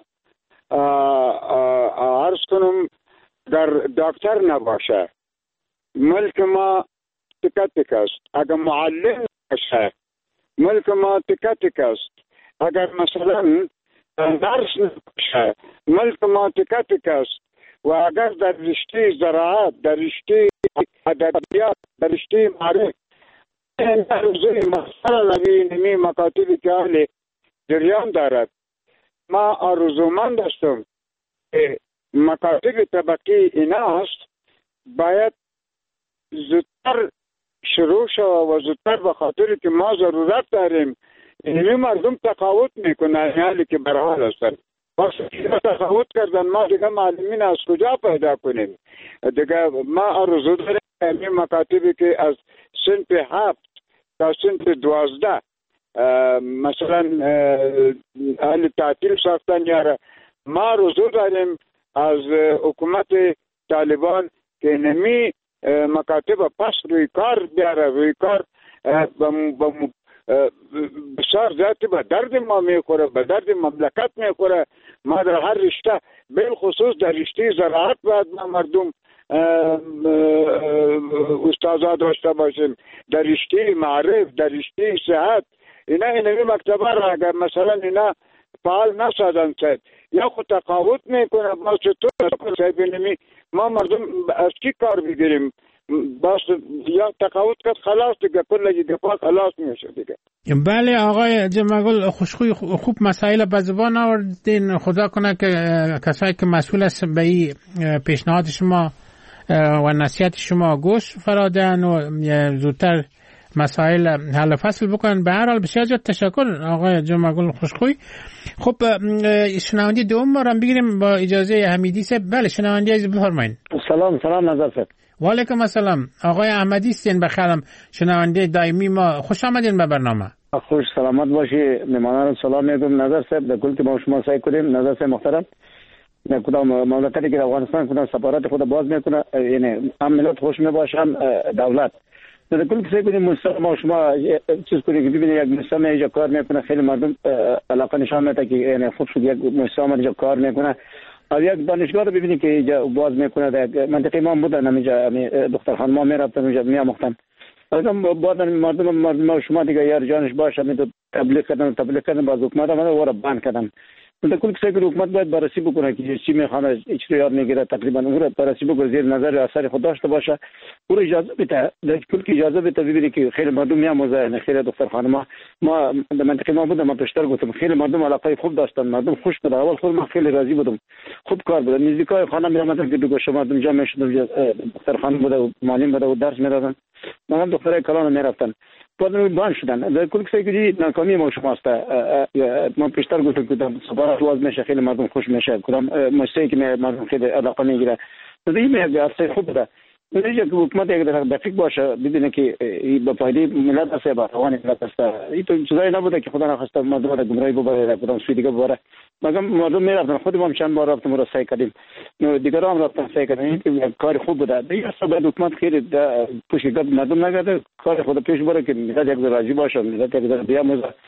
عرض کنم در دکتر نباشه، ملک ما تکه تک است. اگر معلم باشه ملک ما تکه تک است. اگر مثلا نرس نباشه ملک ما تکه تک است. و اگر در رشته زراعت، در رشته ادبیات، در رشته معرفت این روزی مثلا نبی نمی مکاتبی که اهل جریان دارد، ما آرزومند هستم که مکاتب طبقی اینا است باید زودتر شروع شد و زودتر به خاطر که ما ضرورت داریم. اینمی مردم تقاوت میکنن حالی که برحال هستن. بس تقاوت کردن ما دیگه معلمین از کجا پیدا کنیم؟ دیگه ما آرزو داریم این مکاتبی که از صنف هفت تا صنف دوازده مثلا اهل تعطیل ساختن یاره، ما آرزو داریم از حکومت طالبان که نمی مکاتب پس روی کار بیاره، روی کار بسیار زیادی به درد ما میخوره، به درد مملکت میخوره. ما در هر رشته بالخصوص در رشته زراعت باید ما مردم استاذا داشته باشیم، در رشته معرف، در رشته صحت. اینا اینمی مکتبه را اگر مثلا اینا فعال نسازن سید یا خود تقاوت میکنه با چطور سید اینمی ما مردم از کی کار بگیریم؟ باز یا تقاوت کرد خلاص دیگه کل دیگه پاک خلاص میشه دیگه. بله آقای جمعگل خوشخوی خوب مسائل به زبان آوردین. خدا کنه که کسایی که مسئول است به این پیشنهاد شما و نصیحت شما گوش فرادن و زودتر مسائل حل فصل بکنن. به هر حال بسیار زیاد تشکر آقای جمعگل خوشخوی. خب شنونده دوم ما رو بگیریم با اجازه حمیدی صاحب. بله شنونده عزیز بفرمایید. سلام سلام نظر صاحب. و علیکم السلام. آقای احمدی هستین بخیرم، شنونده دائمی ما. خوش آمدین به برنامه. خوش سلامت باشی. مهمانان سلام میگم نظر صاحب. در کل که ما شما سعی کنیم نظر صاحب محترم، نه کدام مملکتی که افغانستان کدام سفارت خود باز میکنه، یعنی هم ملت خوش میباشه هم دولت. در کل که سعی کنیم مستقل ما شما چیز کنیم که ببینید یک مستقل اینجا کار میکنه، خیلی مردم علاقه نشان میده که یعنی خوب شد یک مستقل اینجا کار میکنه. از یک دانشگاه رو ببینید که اینجا باز میکنه. در منطقه ما بودن همینجا دختر خانم ما میرفتن اونجا میاموختن. آدم بعد مردم مردم شما دیگه یار جانش باشه می تو تبلیغ کردن تبلیغ کردن باز حکومت آمده و را بند کردن. در کل که حکومت باید بررسی بکنه که چی میخواد، هیچ رو یاد میگیره، تقریبا اون رو بررسی بکنه، زیر نظر اثر خود داشته باشه، او رو اجازه بده. در کل که اجازه بده ببینید که خیلی مردم میاموزه، خیلی دختر خانم ما در منطقه ما بودم، ما پیشتر گفتم خیلی مردم علاقه خوب داشتن، مردم خوش بود. اول خود ما خیلی راضی بودم، خوب کار بود. نزدیکای خانه میرفتن که دو گوشه مردم جمع شدن، دختر خانم بود و معلم بود و درس میدادن، ما دخترای کلان میرفتن. بعد بان شدن. در کل که دیدید ناکامی ما شماست. ما پیشتر گفتم که سفارت واز میشه، خیلی مردم خوش میشه، کدام مؤسسه‌ای که مردم خیلی علاقه میگیره. در این میگه اصلا خوب بوده. اینجا که حکومت اگر دقیق باشه ببینه که به فایده ملت است، به روان ملت است. این تو چیزایی نبوده که خدا نخواسته مردم را گمراهی ببره، کدام سوی دیگه ببره. مگم مردم میرفتن، خود ما هم چند بار رفتیم و سعی کردیم، دیگران هم رفتن سعی کردن. این کار خوب بوده. دیگه اصلا حکومت خیلی پوشیدگاه مردم نگرده، کار خود پیش بره که ملت یک راضی باشه، ملت یک بیاموزه.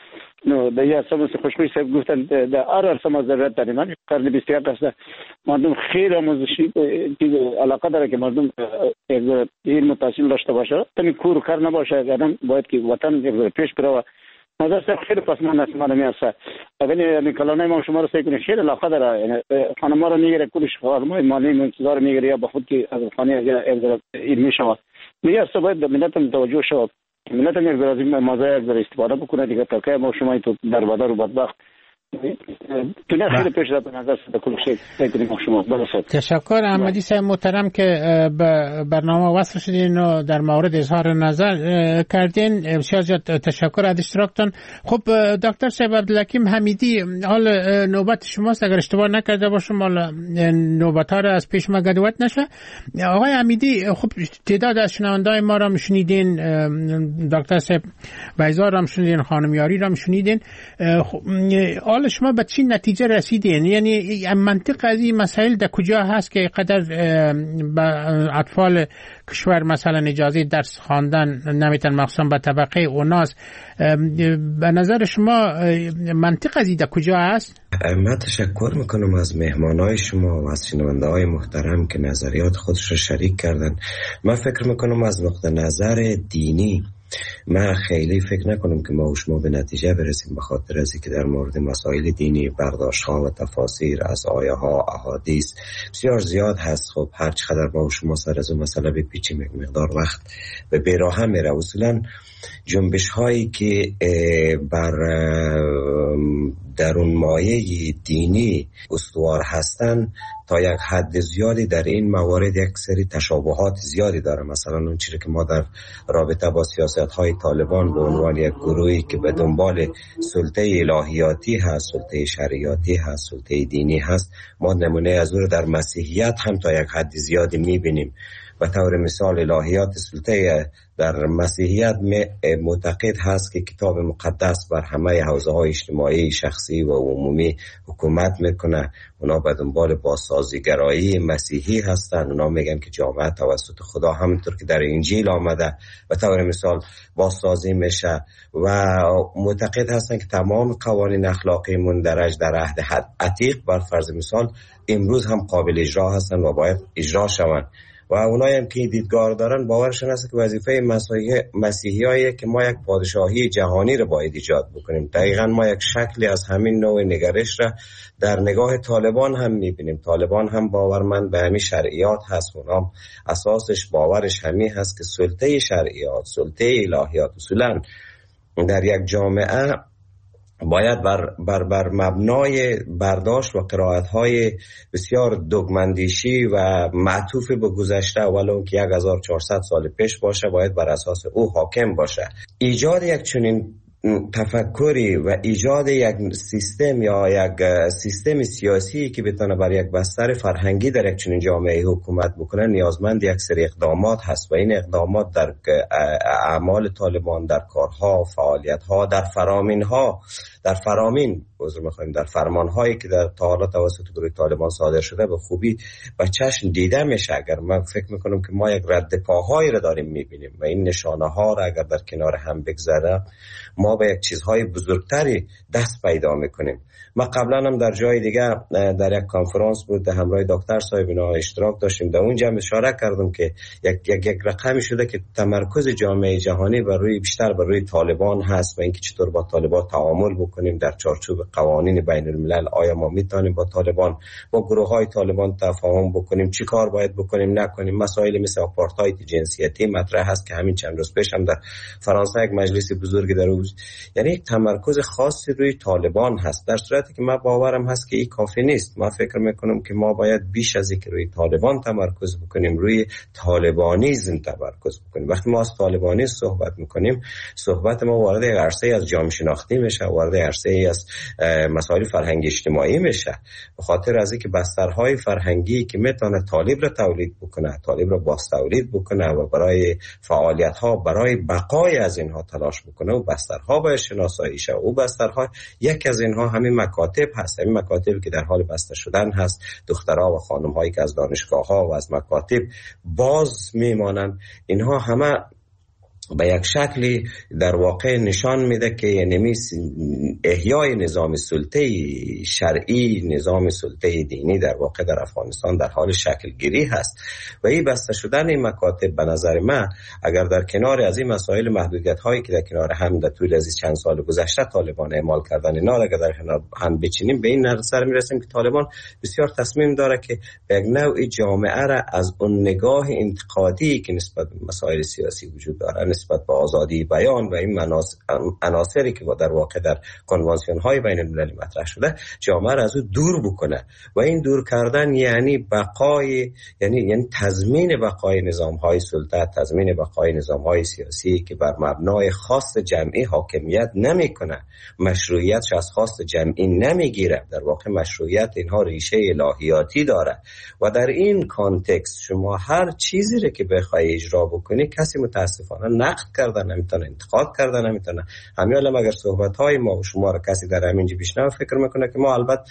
نو د یا سمس خوشبوی صاحب گفتن در هر عرصه ما ضرورت داریم. همین قرن بیست و یک است مردم خیر آموزشی چیز علاقه داره که مردم یک علم و تحصیل داشته باشه، تمی کور کار نباشه، آدم باید که وطن یک پیش بره. نظر صاحب خیلی پسماند است ما میاسه. اگر این کلانه ما شما رو سعی کنیم خیر علاقه داره، یعنی خانم‌ها رو میگیره کلش خانم‌های مالی انتظار میگیره یا به خود که از خانه یک علمی شود. میگه باید ملت هم توجه شود. ملت هم یک ذره از این مزایا یک ذره استفاده بکنه دیگه تا که ما شما تو در بدر و بدبخت دنیا خیلی پیش رفت. نظر صاحب کل شيء فکر ما شما برسید. تشکر احمدی صاحب محترم که به برنامه وصل شدین و در مورد اظهار نظر کردین. بسیار زیاد تشکر از اشتراکتان. خب دکتر صاحب عبدالحکیم حمیدی، حال نوبت شماست، اگر اشتباه نکرده باشم حالا نوبت ها را از پیش مگدوت نشه. آقای حمیدی، خب تعداد از شنوندای ما را شنیدین، دکتر صاحب بیزار را شنیدین، خانم یاری را شنیدین. حالا شما به چی نتیجه رسیدین؟ یعنی منطق از این مسائل در کجا هست که قدر به اطفال کشور مثلا اجازه درس خواندن نمیتن، مخصوصا به طبقه اوناس؟ به نظر شما منطق از این در کجا هست؟ من تشکر میکنم از مهمانای شما و از شنونده های محترم که نظریات خودش رو شریک کردن. من فکر میکنم از نقطه نظر دینی من خیلی فکر نکنم که ما و شما به نتیجه برسیم، به خاطر از اینکه در مورد مسائل دینی برداشت‌ها و تفاسیر از آیه ها احادیث بسیار زیاد هست. خب هر چقدر ما و شما سر از اون مسئله بپیچیم یک مقدار وقت به بیراه میره. اصولا جنبش هایی که بر درون مایه دینی استوار هستن تا یک حد زیادی در این موارد یک سری تشابهات زیادی داره. مثلا اون چیزی که ما در رابطه با سیاست های طالبان به عنوان یک گروهی که به دنبال سلطه الهیاتی هست، سلطه شریعتی هست، سلطه دینی هست، ما نمونه از اون در مسیحیت هم تا یک حد زیادی میبینیم. و طور مثال الهیات سلطه در مسیحیت معتقد هست که کتاب مقدس بر همه حوزه های اجتماعی، شخصی و عمومی حکومت میکنه. اونا به دنبال بازسازیگرایی مسیحی هستن. اونا میگن که جامعه توسط خدا همونطور که در انجیل آمده و طور مثال بازسازی میشه و معتقد هستن که تمام قوانین اخلاقی مندرج در عهد عتیق بر فرض مثال امروز هم قابل اجرا هستن و باید اجرا شوند. و اونایی هم که دیدگاه دارن باورشون هست که وظیفه مسیحیاییه که ما یک پادشاهی جهانی رو باید ایجاد بکنیم. دقیقاً ما یک شکلی از همین نوع نگرش را در نگاه طالبان هم میبینیم. طالبان هم باورمند به همین شرعیات هست. اونام اساسش باورش همین هست که سلطه شرعیات، سلطه الهیات اصولاً در یک جامعه باید بر, بر, بر مبنای برداشت و قرائت‌های بسیار دگمندیشی و معطوف به گذشته ولو که هزار و چهارصد سال پیش باشه باید بر اساس او حاکم باشه. ایجاد یک چنین تفکری و ایجاد یک سیستم یا یک سیستم سیاسی که بتونه بر یک بستر فرهنگی در یک چنین جامعه حکومت بکنه نیازمند یک سری اقدامات هست و این اقدامات در اعمال طالبان، در کارها، فعالیت‌ها، در فرامین‌ها، در فرامین عذر می‌خوایم در فرمان‌هایی که در تا حالا توسط گروه طالبان صادر شده به خوبی و چشم دیده میشه. اگر من فکر میکنم که ما یک رد پاهایی رو داریم میبینیم و این نشانه‌ها رو اگر در کنار هم بگذاریم ما به یک چیزهای بزرگتری دست پیدا میکنیم. ما قبلا هم در جای دیگه در یک کنفرانس بود همراه دکتر صاحب اینا اشتراک داشتیم، در اونجا هم اشاره کردم که یک یک, یک رقمی شده که تمرکز جامعه جهانی بر روی بیشتر بر روی طالبان هست و اینکه چطور با طالبان تعامل بکنیم در چارچوب قوانین بین الملل. آیا ما میتونیم با طالبان با گروه های طالبان تفاهم بکنیم، چی کار باید بکنیم نکنیم. مسائل مثل آپارتاید جنسیتی مطرح هست که همین چند روز پیش هم در فرانسه یک مجلس بزرگی در اون، یعنی یک تمرکز خاصی روی طالبان هست، در صورتی که من باورم هست که این کافی نیست. من فکر میکنم که ما باید بیش از اینکه روی طالبان تمرکز بکنیم روی طالبانیزم تمرکز بکنیم. وقتی ما از طالبانیزم صحبت میکنیم صحبت ما وارد یک عرصه از جامعه شناختی میشه، وارد عرصه از مسائل فرهنگی اجتماعی میشه، به خاطر از اینکه بسترهای فرهنگی که میتونه طالب را تولید بکنه، طالب را باز تولید بکنه و برای فعالیت ها برای بقای از اینها تلاش بکنه و بسترها باید شناسایی شه. او بسترها یک از اینها همین مکاتب هست، همین مکاتب که در حال بسته شدن هست، دخترها و خانم هایی که از دانشگاه ها و از مکاتب باز میمانند. اینها همه به یک شکلی در واقع نشان میده که یعنی احیای نظام سلطه شرعی، نظام سلطه دینی در واقع در افغانستان در حال شکل گیری هست و این بسته شدن این مکاتب به نظر من اگر در کنار از این مسائل محدودیت هایی که در کنار هم در طول از چند سال گذشته طالبان اعمال کردن اینا اگر در کنار هم بچینیم به این نظر میرسیم که طالبان بسیار تصمیم داره که به یک نوع جامعه را از اون نگاه انتقادی که نسبت به مسائل سیاسی وجود داره، نسبت به آزادی بیان و این عناصری که در واقع در کنوانسیون های بین المللی مطرح شده جامعه را از او دور بکنه و این دور کردن یعنی بقای یعنی یعنی تضمین بقای نظام های سلطه، تضمین بقای نظام های سیاسی که بر مبنای خاص جمعی حاکمیت نمیکنه، مشروعیتش از خاص جمعی نمیگیره، در واقع مشروعیت اینها ریشه الهیاتی داره و در این کانتکست شما هر چیزی رو که بخوای اجرا بکنی کسی متاسفانه نقد کردن نمیتونه، انتقاد کردن نمیتونه. همین الان اگر صحبت های ما و شما رو کسی در همینجا بشنوه فکر میکنه که ما البته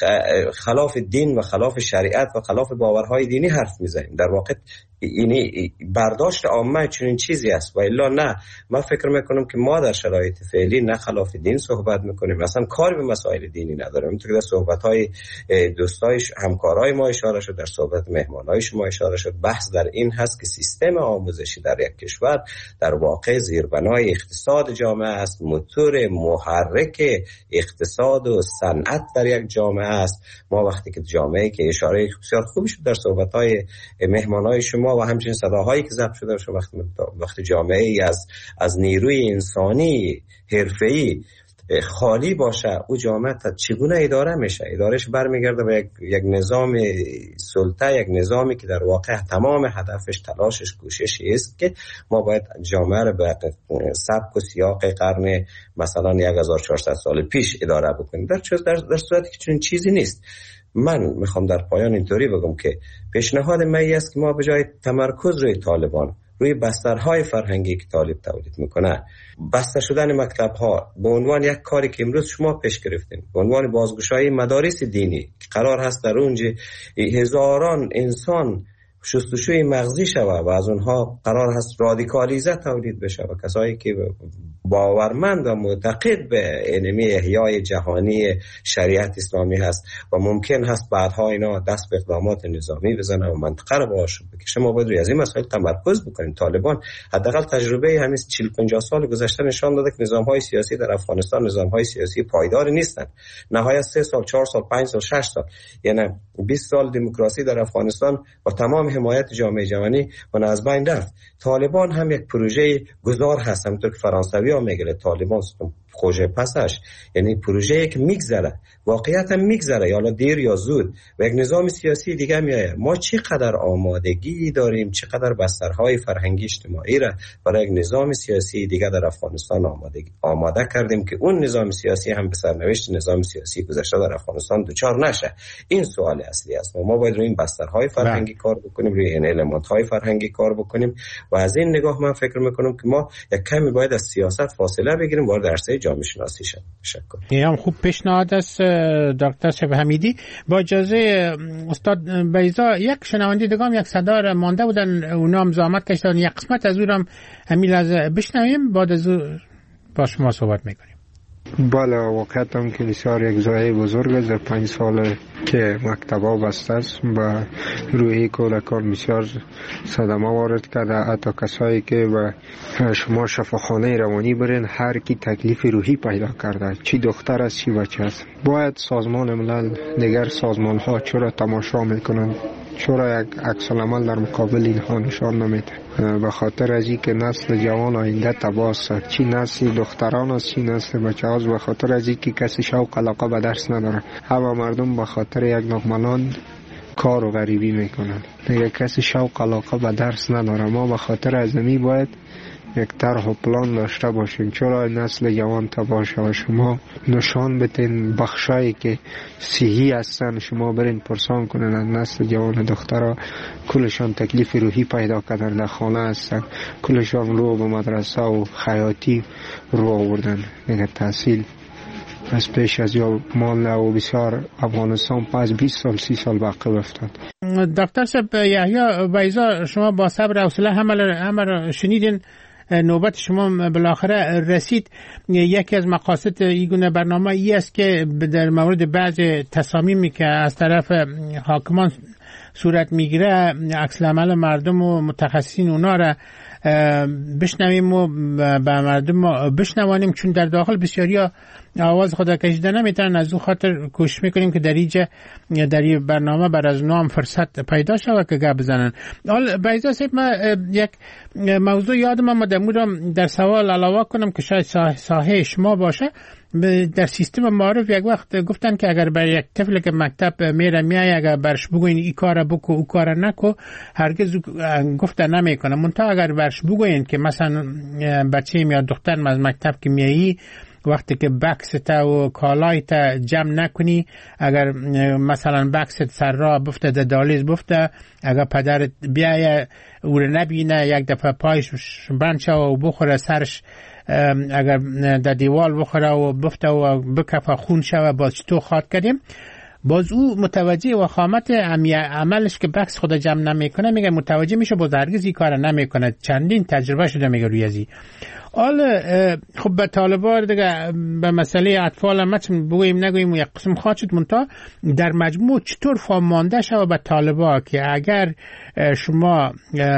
خلاف دین و خلاف شریعت و خلاف باورهای دینی حرف میزنیم. در واقع اینی برداشت عامه چنین چیزی است و الا نه. من فکر میکنم که ما در شرایط فعلی نه خلاف دین صحبت میکنیم، مثلا کار به مسائل دینی نداریم. همونطور که در صحبت های دوستای همکارای ما اشاره شد، در صحبت مهمانای شما اشاره شد، بحث در این هست که سیستم آموزشی در یک کشور در واقع زیربنای اقتصاد جامعه است، موتور محرک اقتصاد و صنعت در یک جامعه است. ما وقتی که جامعه که اشاره بسیار خوبی شد در صحبت های مهمانای شما و همچنین صداهایی که ضبط شده شد، وقتی وقتی جامعه ای از از نیروی انسانی حرفه‌ای خالی باشه، او جامعه چگونه اداره میشه؟ ادارهش برمیگرده به یک, یک نظام سلطه، یک نظامی که در واقع تمام هدفش، تلاشش، کوششی است که ما باید جامعه رو به سبک و سیاق قرن مثلا هزار و چهارصد سال پیش اداره بکنیم. در در, در صورتی که چنین چیزی نیست. من میخوام در پایان اینطوری بگم که پیشنهاد من است که ما به جای تمرکز روی طالبان، روی بسترهای فرهنگی که طالب تولید میکنه، بسته شدن مکتب ها به عنوان یک کاری که امروز شما پیش گرفتین، به عنوان بازگشایی مدارس دینی که قرار هست در اونجا هزاران انسان شستشوی مغزی شوه و از اونها قرار هست رادیکالیزه تولید بشه و کسایی که باورمند و معتقد به انمی احیای جهانی شریعت اسلامی هست و ممکن هست بعدها اینا دست به اقدامات نظامی بزنن و منطقه رو به آشوب بکشه. ما باید روی از این مسائل تمرکز بکنیم. طالبان حداقل تجربه همین چهل پنجاه سال گذشته نشان داده که نظام‌های سیاسی در افغانستان نظام‌های سیاسی پایداری نیستند. نهایت سه سال، چهار سال، پنج سال، شش سال، یعنی بیست سال دموکراسی در افغانستان و تمام حمایت جامعه جهانی و از بین رفت. طالبان هم یک پروژه گذار هست، همونطور که فرانسوی‌ها میگن طالبان خوشه پسش، یعنی پروژه‌ای که میگذره، واقعیت هم میگذره، یا دیر یا زود و یک نظام سیاسی دیگه میاد. ما چقدر آمادگی داریم، چقدر بسترهای فرهنگی اجتماعی را برای یک نظام سیاسی دیگه در افغانستان آماده آماده کردیم که اون نظام سیاسی هم به سرنوشت نظام سیاسی گذشته در افغانستان دوچار نشه. این سوال اصلی است. ما باید روی این بسترهای فرهنگی کار بکنیم، روی این المان‌های فرهنگی کار بکنیم و از این نگاه من فکر میکنم که ما یک کمی باید از سیاست فاصله بگیریم، وارد عرصه جامعه شناسی شد. تشکر. این خوب پیشنهاد است دکتر شب حمیدی. با اجازه استاد بیضا، یک شنونده دیگه یک صدا را مانده بودن، اونا هم زحمت کشیدن، یک قسمت از اون هم همین از بشنویم، بعد از با شما صحبت میکنیم. بله، واقعیت هم که بسیار یک ضایعه بزرگ است. در پنج سال که مکتب‌ها بسته است و روی کودکان بسیار صدمه وارد کرده. حتی کسایی که به شما شفاخانه روانی برین، هر کی تکلیف روحی پیدا کرده، چی دختر است چی بچه است. باید سازمان ملل دیگر سازمان ها چرا تماشا میکنند، چرا یک عکس العمل در مقابل اینها نشان نمیده؟ به خاطر از اینکه نسل جوان آینده تباه است، چی نسل دختران است چی نسل بچه هاست. به خاطر از اینکه کسی شوق علاقه به درس نداره، همه مردم به خاطر یک نقملان کار و غریبی میکنن. دیگه کسی شوق علاقه به درس نداره. ما به خاطر از می باید یک طرح و پلان داشته باشیم چرا نسل جوان تباه شود. شما نشان بتین بخشایی که صحیح هستن، شما برین پرسان کنن از نسل جوان دخترها، کلشان تکلیف روحی پیدا کردن، در خانه هستن، کلشان رو به مدرسه و خیاطی رو آوردن. دیگه تحصیل از پیش از یا مال و بسیار افغانستان پس بیست سال سی سال باقی افتاد. دکتر صاحب یحیی بیضا، شما با صبر و حوصله همه همه شنیدین. نوبت شما بالاخره رسید. یکی از مقاصد این گونه برنامه ای است که در مورد بعض تصامیمی که از طرف حاکمان صورت میگیره عکس العمل مردم و متخصصین اونا را بشنویم و به مردم بشنوانیم، چون در داخل بسیاری آواز خود کشیده نمیتونن. از او خاطر کوشش میکنیم که در اینجا در این برنامه بر از نام فرصت پیدا شود که گپ بزنن. حال بیضا صاحب، من یک موضوع یادم آمد مودم در سوال علاوه کنم که شاید ساحه شما باشه. در سیستم معارف یک وقت گفتن که اگر بر یک طفل که مکتب میره میای اگر برش بگوین این کار بکو او کار نکو هرگز گفتن نمیکنه، منتها اگر برش بگوین که مثلا بچه یا دختر از مکتب که میایی وقتی که بکست و کالایت جمع نکنی، اگر مثلا بکست سر راه بفته در دالیز بفته، اگر پدرت بیایه او رو نبینه یک دفعه پایش بند شو و بخوره سرش، اگر در دیوال بخوره و بفته و بکفه خون شوه باز تو خواد کردیم، باز او متوجه و خامت عملش که بکس خود جمع نمیکنه میگه متوجه میشه باز هرگز این کار نمیکنه. چندین تجربه شده میگه روی ازی. حالا خب به طالبا دیگه به مسئله اطفال هم چون بگویم نگویم یک قسم خواهد شد، منتها در مجموع چطور فهم مانده شود به طالبا که اگر شما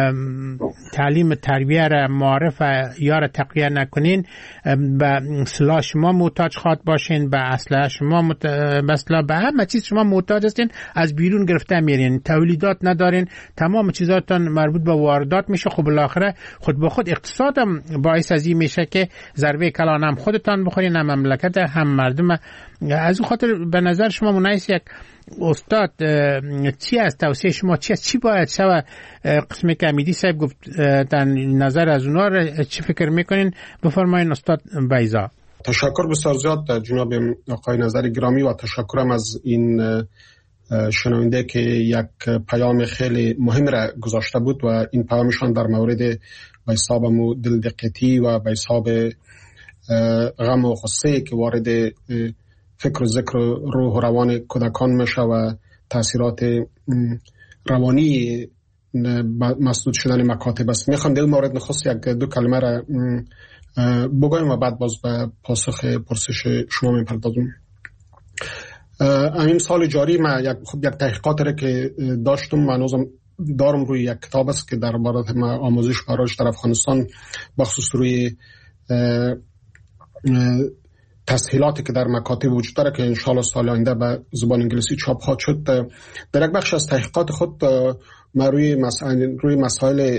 تعلیم تربیه را معرف یا را تقویه نکنین به اصلاح شما محتاج خواد باشین، به اصلاح شما مت... به اصلاح به همه چیز شما محتاج هستین، از بیرون گرفته میرین، تولیدات ندارین، تمام چیزاتون مربوط به واردات میشه. خب بالاخره خود به خود اقتصادم باعث از این میشه که ضربه کلان هم خودتان بخورین هم مملکت هم مردم. از اون خاطر به نظر شما منایس یک استاد چی از توصیه شما چی از چی باید شوه قسمی که امیدی صاحب گفت در نظر از اونا را چی فکر میکنین؟ بفرمایین استاد بیضا. تشکر بسیار زیاد جناب آقای نظری گرامی و تشکرم از این شنونده که یک پیام خیلی مهم را گذاشته بود و این پیامشان در مورد به حساب دلدقتی و به حساب غم و غصه که وارد فکر و ذکر روح و روان کودکان میشه و تاثیرات روانی مسدود شدن مکاتب است. میخوام در این مورد نخست یک دو کلمه را بگویم و بعد باز به پاسخ پرسش شما میپردازم. همین سال جاری من یک خب یک تحقیقات را که داشتم من دارم روی یک کتاب است که در باره آموزش برایش در افغانستان بخصوص روی تسهیلاتی که در مکاتب وجود داره که انشالله سال آینده به زبان انگلیسی چاپ خواهد شد. در یک بخش از تحقیقات خود من روی مسائل روی مسائل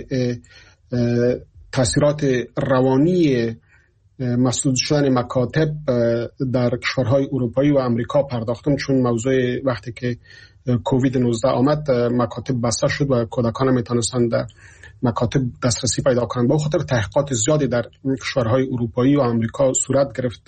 تاثیرات روانی مسدود شدن مکاتب در کشورهای اروپایی و آمریکا پرداختم، چون موضوع وقتی که کووید نوزده آمد مکاتب بسته شد و کودکان میتونستند مکاتب دسترسی پیدا کنند. با خاطر تحقیقات زیادی در کشورهای اروپایی و آمریکا صورت گرفت.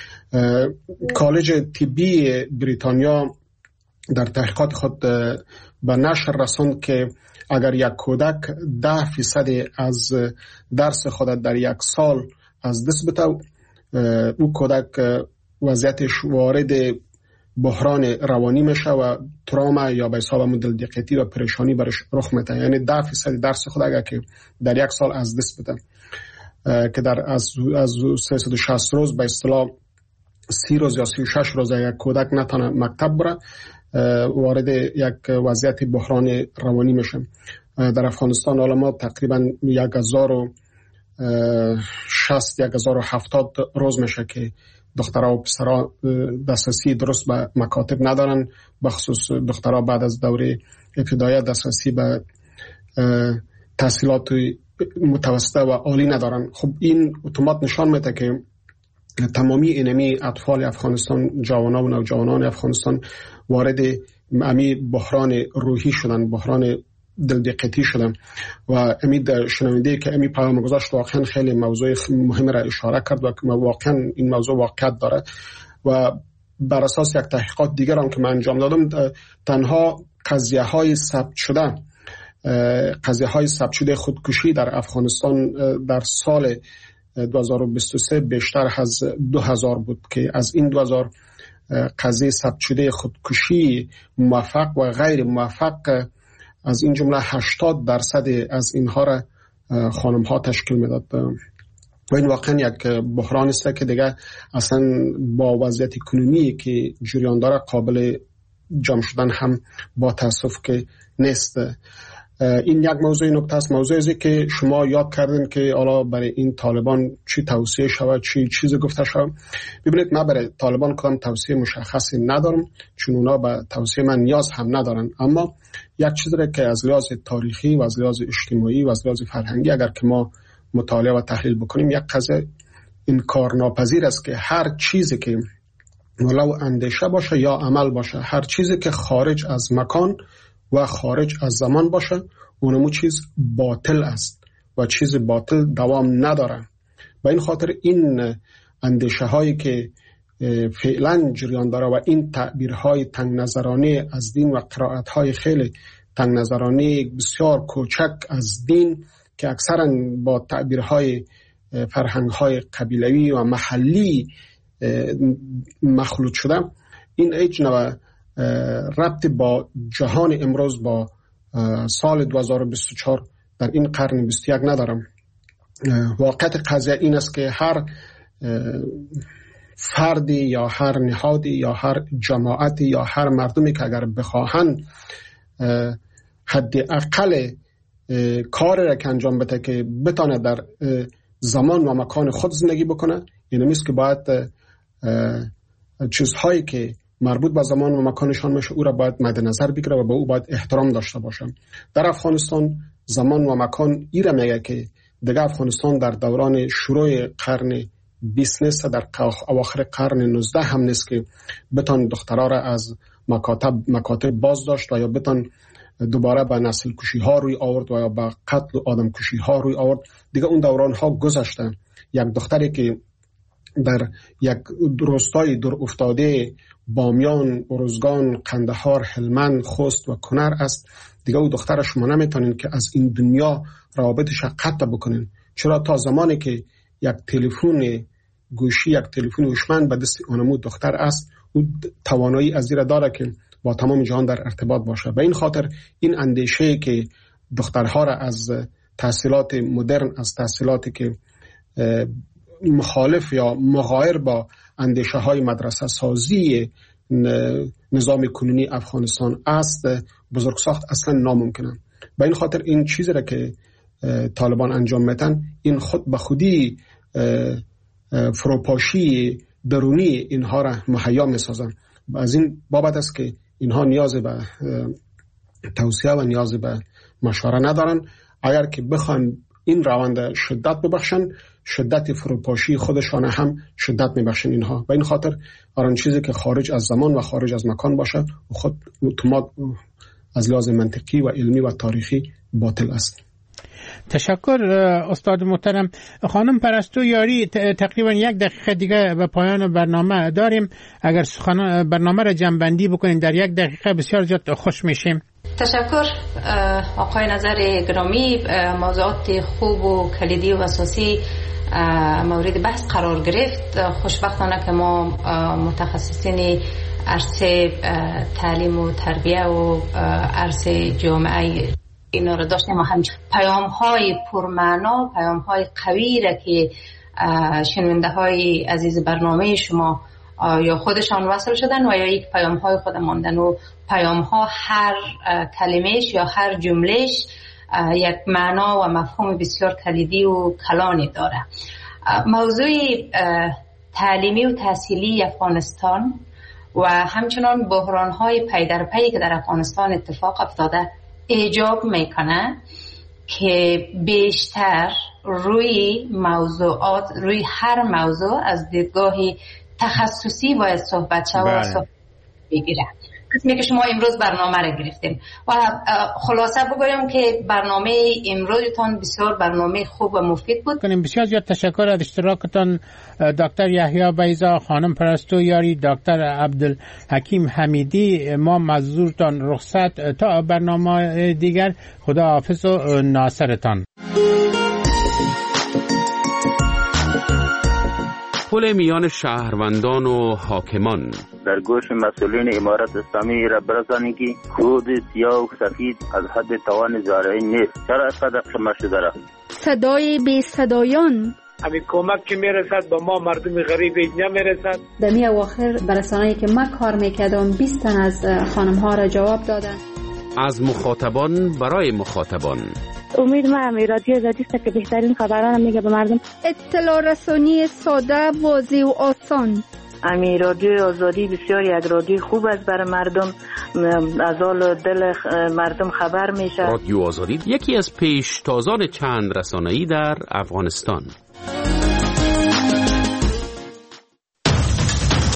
کالج طبی بریتانیا در تحقیقات خود به نشر رساند که اگر یک کودک ده فیصد از درس خود در یک سال از دست بده، او کودک وضعیتش وارد بحران روانی میشه و تراما یا به حساب دلدقتی و پریشانی برش رخ میده. یعنی ده فیصد درس خود اگر که در یک سال از دست بده که در از از سیصد و شصت روز به اصطلاح سی روز یا سی و شش روز یک کودک نتونه مکتب بره، وارد یک وضعیت بحران روانی میشه. در افغانستان حالا ما تقریبا یک هزار و شصت یک هزار و هفتاد روز میشه که دخترها و پسرها دسترسی درست به مکاتب ندارن، بخصوص دخترها بعد از دوره ابتدایی دسترسی به تحصیلات متوسطه و عالی ندارن. خب این اتومات نشان میده که تمامی اینمی اطفال افغانستان، جوانان و نوجوانان افغانستان وارد امی بحران روحی شدن، بحران دلدقتی شدن. و امید شنونده که امی پیام گذاشت واقعا خیلی موضوع مهم را اشاره کرد و واقعا این موضوع واقعیت داره و بر اساس یک تحقیقات دیگر هم که من انجام دادم، تنها قضیه های ثبت شده قضیه های ثبت شده خودکشی در افغانستان در سال دو هزار و بیست و سه بیشتر از دو هزار بود که از این دو هزار قضیه ثبت شده خودکشی موفق و غیر موفق، از این جمله هشتاد درصد از اینها را خانم ها تشکیل میداد و این واقعا یک بحران است که دیگه اصلا با وضعیت کنونی که جریان داره قابل جمع شدن هم با تاسف که نیست. این یک موضوع نکته است. موضوع ازی که شما یاد کردین که حالا برای این طالبان چی توصیه شود، چی چیز گفته شود. ببینید من برای طالبان کدام توصیه مشخصی ندارم، چون اونا به توصیه من نیاز هم ندارن، اما یک چیزی که از لحاظ تاریخی و از لحاظ اجتماعی و از لحاظ فرهنگی اگر که ما مطالعه و تحلیل بکنیم، یک قضیه انکارناپذیر است که هر چیزی که ولو اندیشه باشه یا عمل باشه، هر چیزی که خارج از مکان و خارج از زمان باشه اونمو چیز باطل است و چیز باطل دوام نداره. و این خاطر این اندیشه هایی که فعلا جریان داره و این تعبیرهای تنگ نظرانه از دین و قرائت های خیلی تنگ نظرانه بسیار کوچک از دین که اکثرا با تعبیرهای فرهنگهای قبیلوی و محلی مخلوط شده، این هیچ نوع ربط با جهان امروز با سال دو هزار و بیست و چهار در این قرن بیست و یک ندارم. واقعیت قضیه این است که هر فردی یا هر نهادی یا هر جماعتی یا هر مردمی که اگر بخواهند حداقل کاری را که انجام بده که بتانه در زمان و مکان خود زندگی بکنه، این میست که باید چیزهایی که مربوط به زمان و مکانشان میشه او را باید مد نظر بگیره و به او باید احترام داشته باشه. در افغانستان زمان و مکان ای را میگه که دیگه افغانستان در دوران شروع قرن بیست نیست، در اواخر قرن نوزده هم نیست که بتان دخترها را از مکاتب مکاتب باز داشت و یا بتان دوباره به نسل کشی ها روی آورد و یا به قتل و آدم کشی ها روی آورد. دیگه اون دوران ها گذشته. یک دختری که در یک روستای دور افتاده بامیان، ارزگان، قندهار، هلمند، خوست و کنر است، دیگه او دختر شما نمیتونین که از این دنیا روابطش قطع بکنین. چرا تا زمانی که یک تلفن گوشی، یک تلفن هوشمند به دست اونمو دختر است، او توانایی از زیر داره که با تمام جهان در ارتباط باشه. به این خاطر این اندیشه که دخترها را از تحصیلات مدرن، از تحصیلاتی که مخالف یا مغایر با اندیشه های مدرسه سازی نظام کنونی افغانستان است بزرگ ساخت اصلا ناممکنه. به این خاطر این چیزی را که طالبان انجام میدن، این خود به خودی فروپاشی درونی اینها را مهیا میسازن. از این بابت است که اینها نیاز به توصیه و نیاز به مشوره ندارن. اگر که بخوان این روند شدت ببخشن، شدت فروپاشی خودشان هم شدت میبخشن اینها. و این خاطر آن چیزی که خارج از زمان و خارج از مکان باشه و خود اتومات از لحاظ منطقی و علمی و تاریخی باطل است. تشکر استاد محترم. خانم پرستو یاری، تقریبا یک دقیقه دیگه به پایان برنامه داریم. اگر سخنان برنامه را جمع‌بندی بکنین در یک دقیقه بسیار زیاد خوش میشیم. تشکر آقای نظر گرامی. موضوعات خوب و کلیدی و اساسی مورد بحث قرار گرفت. خوشبختانه که ما متخصصین عرصه تعلیم و تربیه و عرصه جامعه اینا رو داشتیم و هم پیام های پرمعنا، پیام های قوی را که شنونده های عزیز برنامه شما یا خودشان وصل شدن و یا یک پیام های خود ماندن و پیام ها هر کلمهش یا هر جملهش یک معنا و مفهوم بسیار کلیدی و کلانی داره. موضوع تعلیمی و تحصیلی افغانستان و همچنان بحران های پی در پی که در افغانستان اتفاق افتاده ایجاب میکنه که بیشتر روی موضوعات، روی هر موضوع از دیدگاه تخصصی باید صحبت شد و صحبت بگیره. قسمی که شما امروز برنامه را گرفتیم و خلاصه بگویم که برنامه امروزتان بسیار برنامه خوب و مفید بود. بسیار زیاد تشکر از اشتراکتان دکتر یحیی بیضا، خانم پرستو یاری، دکتر عبدالحکیم حمیدی. ما معذورتان رخصت تا برنامه دیگر. خدا حافظ و ناصرتان. پل میان شهروندان و حاکمان. در گوش مسئولین امارت اسلامی را برسانید که خود سیاه و سفید از حد توان زارعین نیست. چرا اینقدر قمه شده را؟ صدای بی صدایان. همین کمک که میرسد به ما مردم غریب اینجا میرسد. در می اواخر برسانه‌ای که ما کار میکردم بیست تن از خانم ها را جواب دادن. از مخاطبان برای مخاطبان. امید ما همی رادیو آزادی است که بهترین خبران میگه به مردم. اطلاع رسانی ساده، واضح و آسان. امی رادیو آزادی بسیار یک رادیو خوب است برای مردم، از حال دل مردم خبر میشه. رادیو آزادی یکی از پیشتازان چند رسانه‌ای در افغانستان.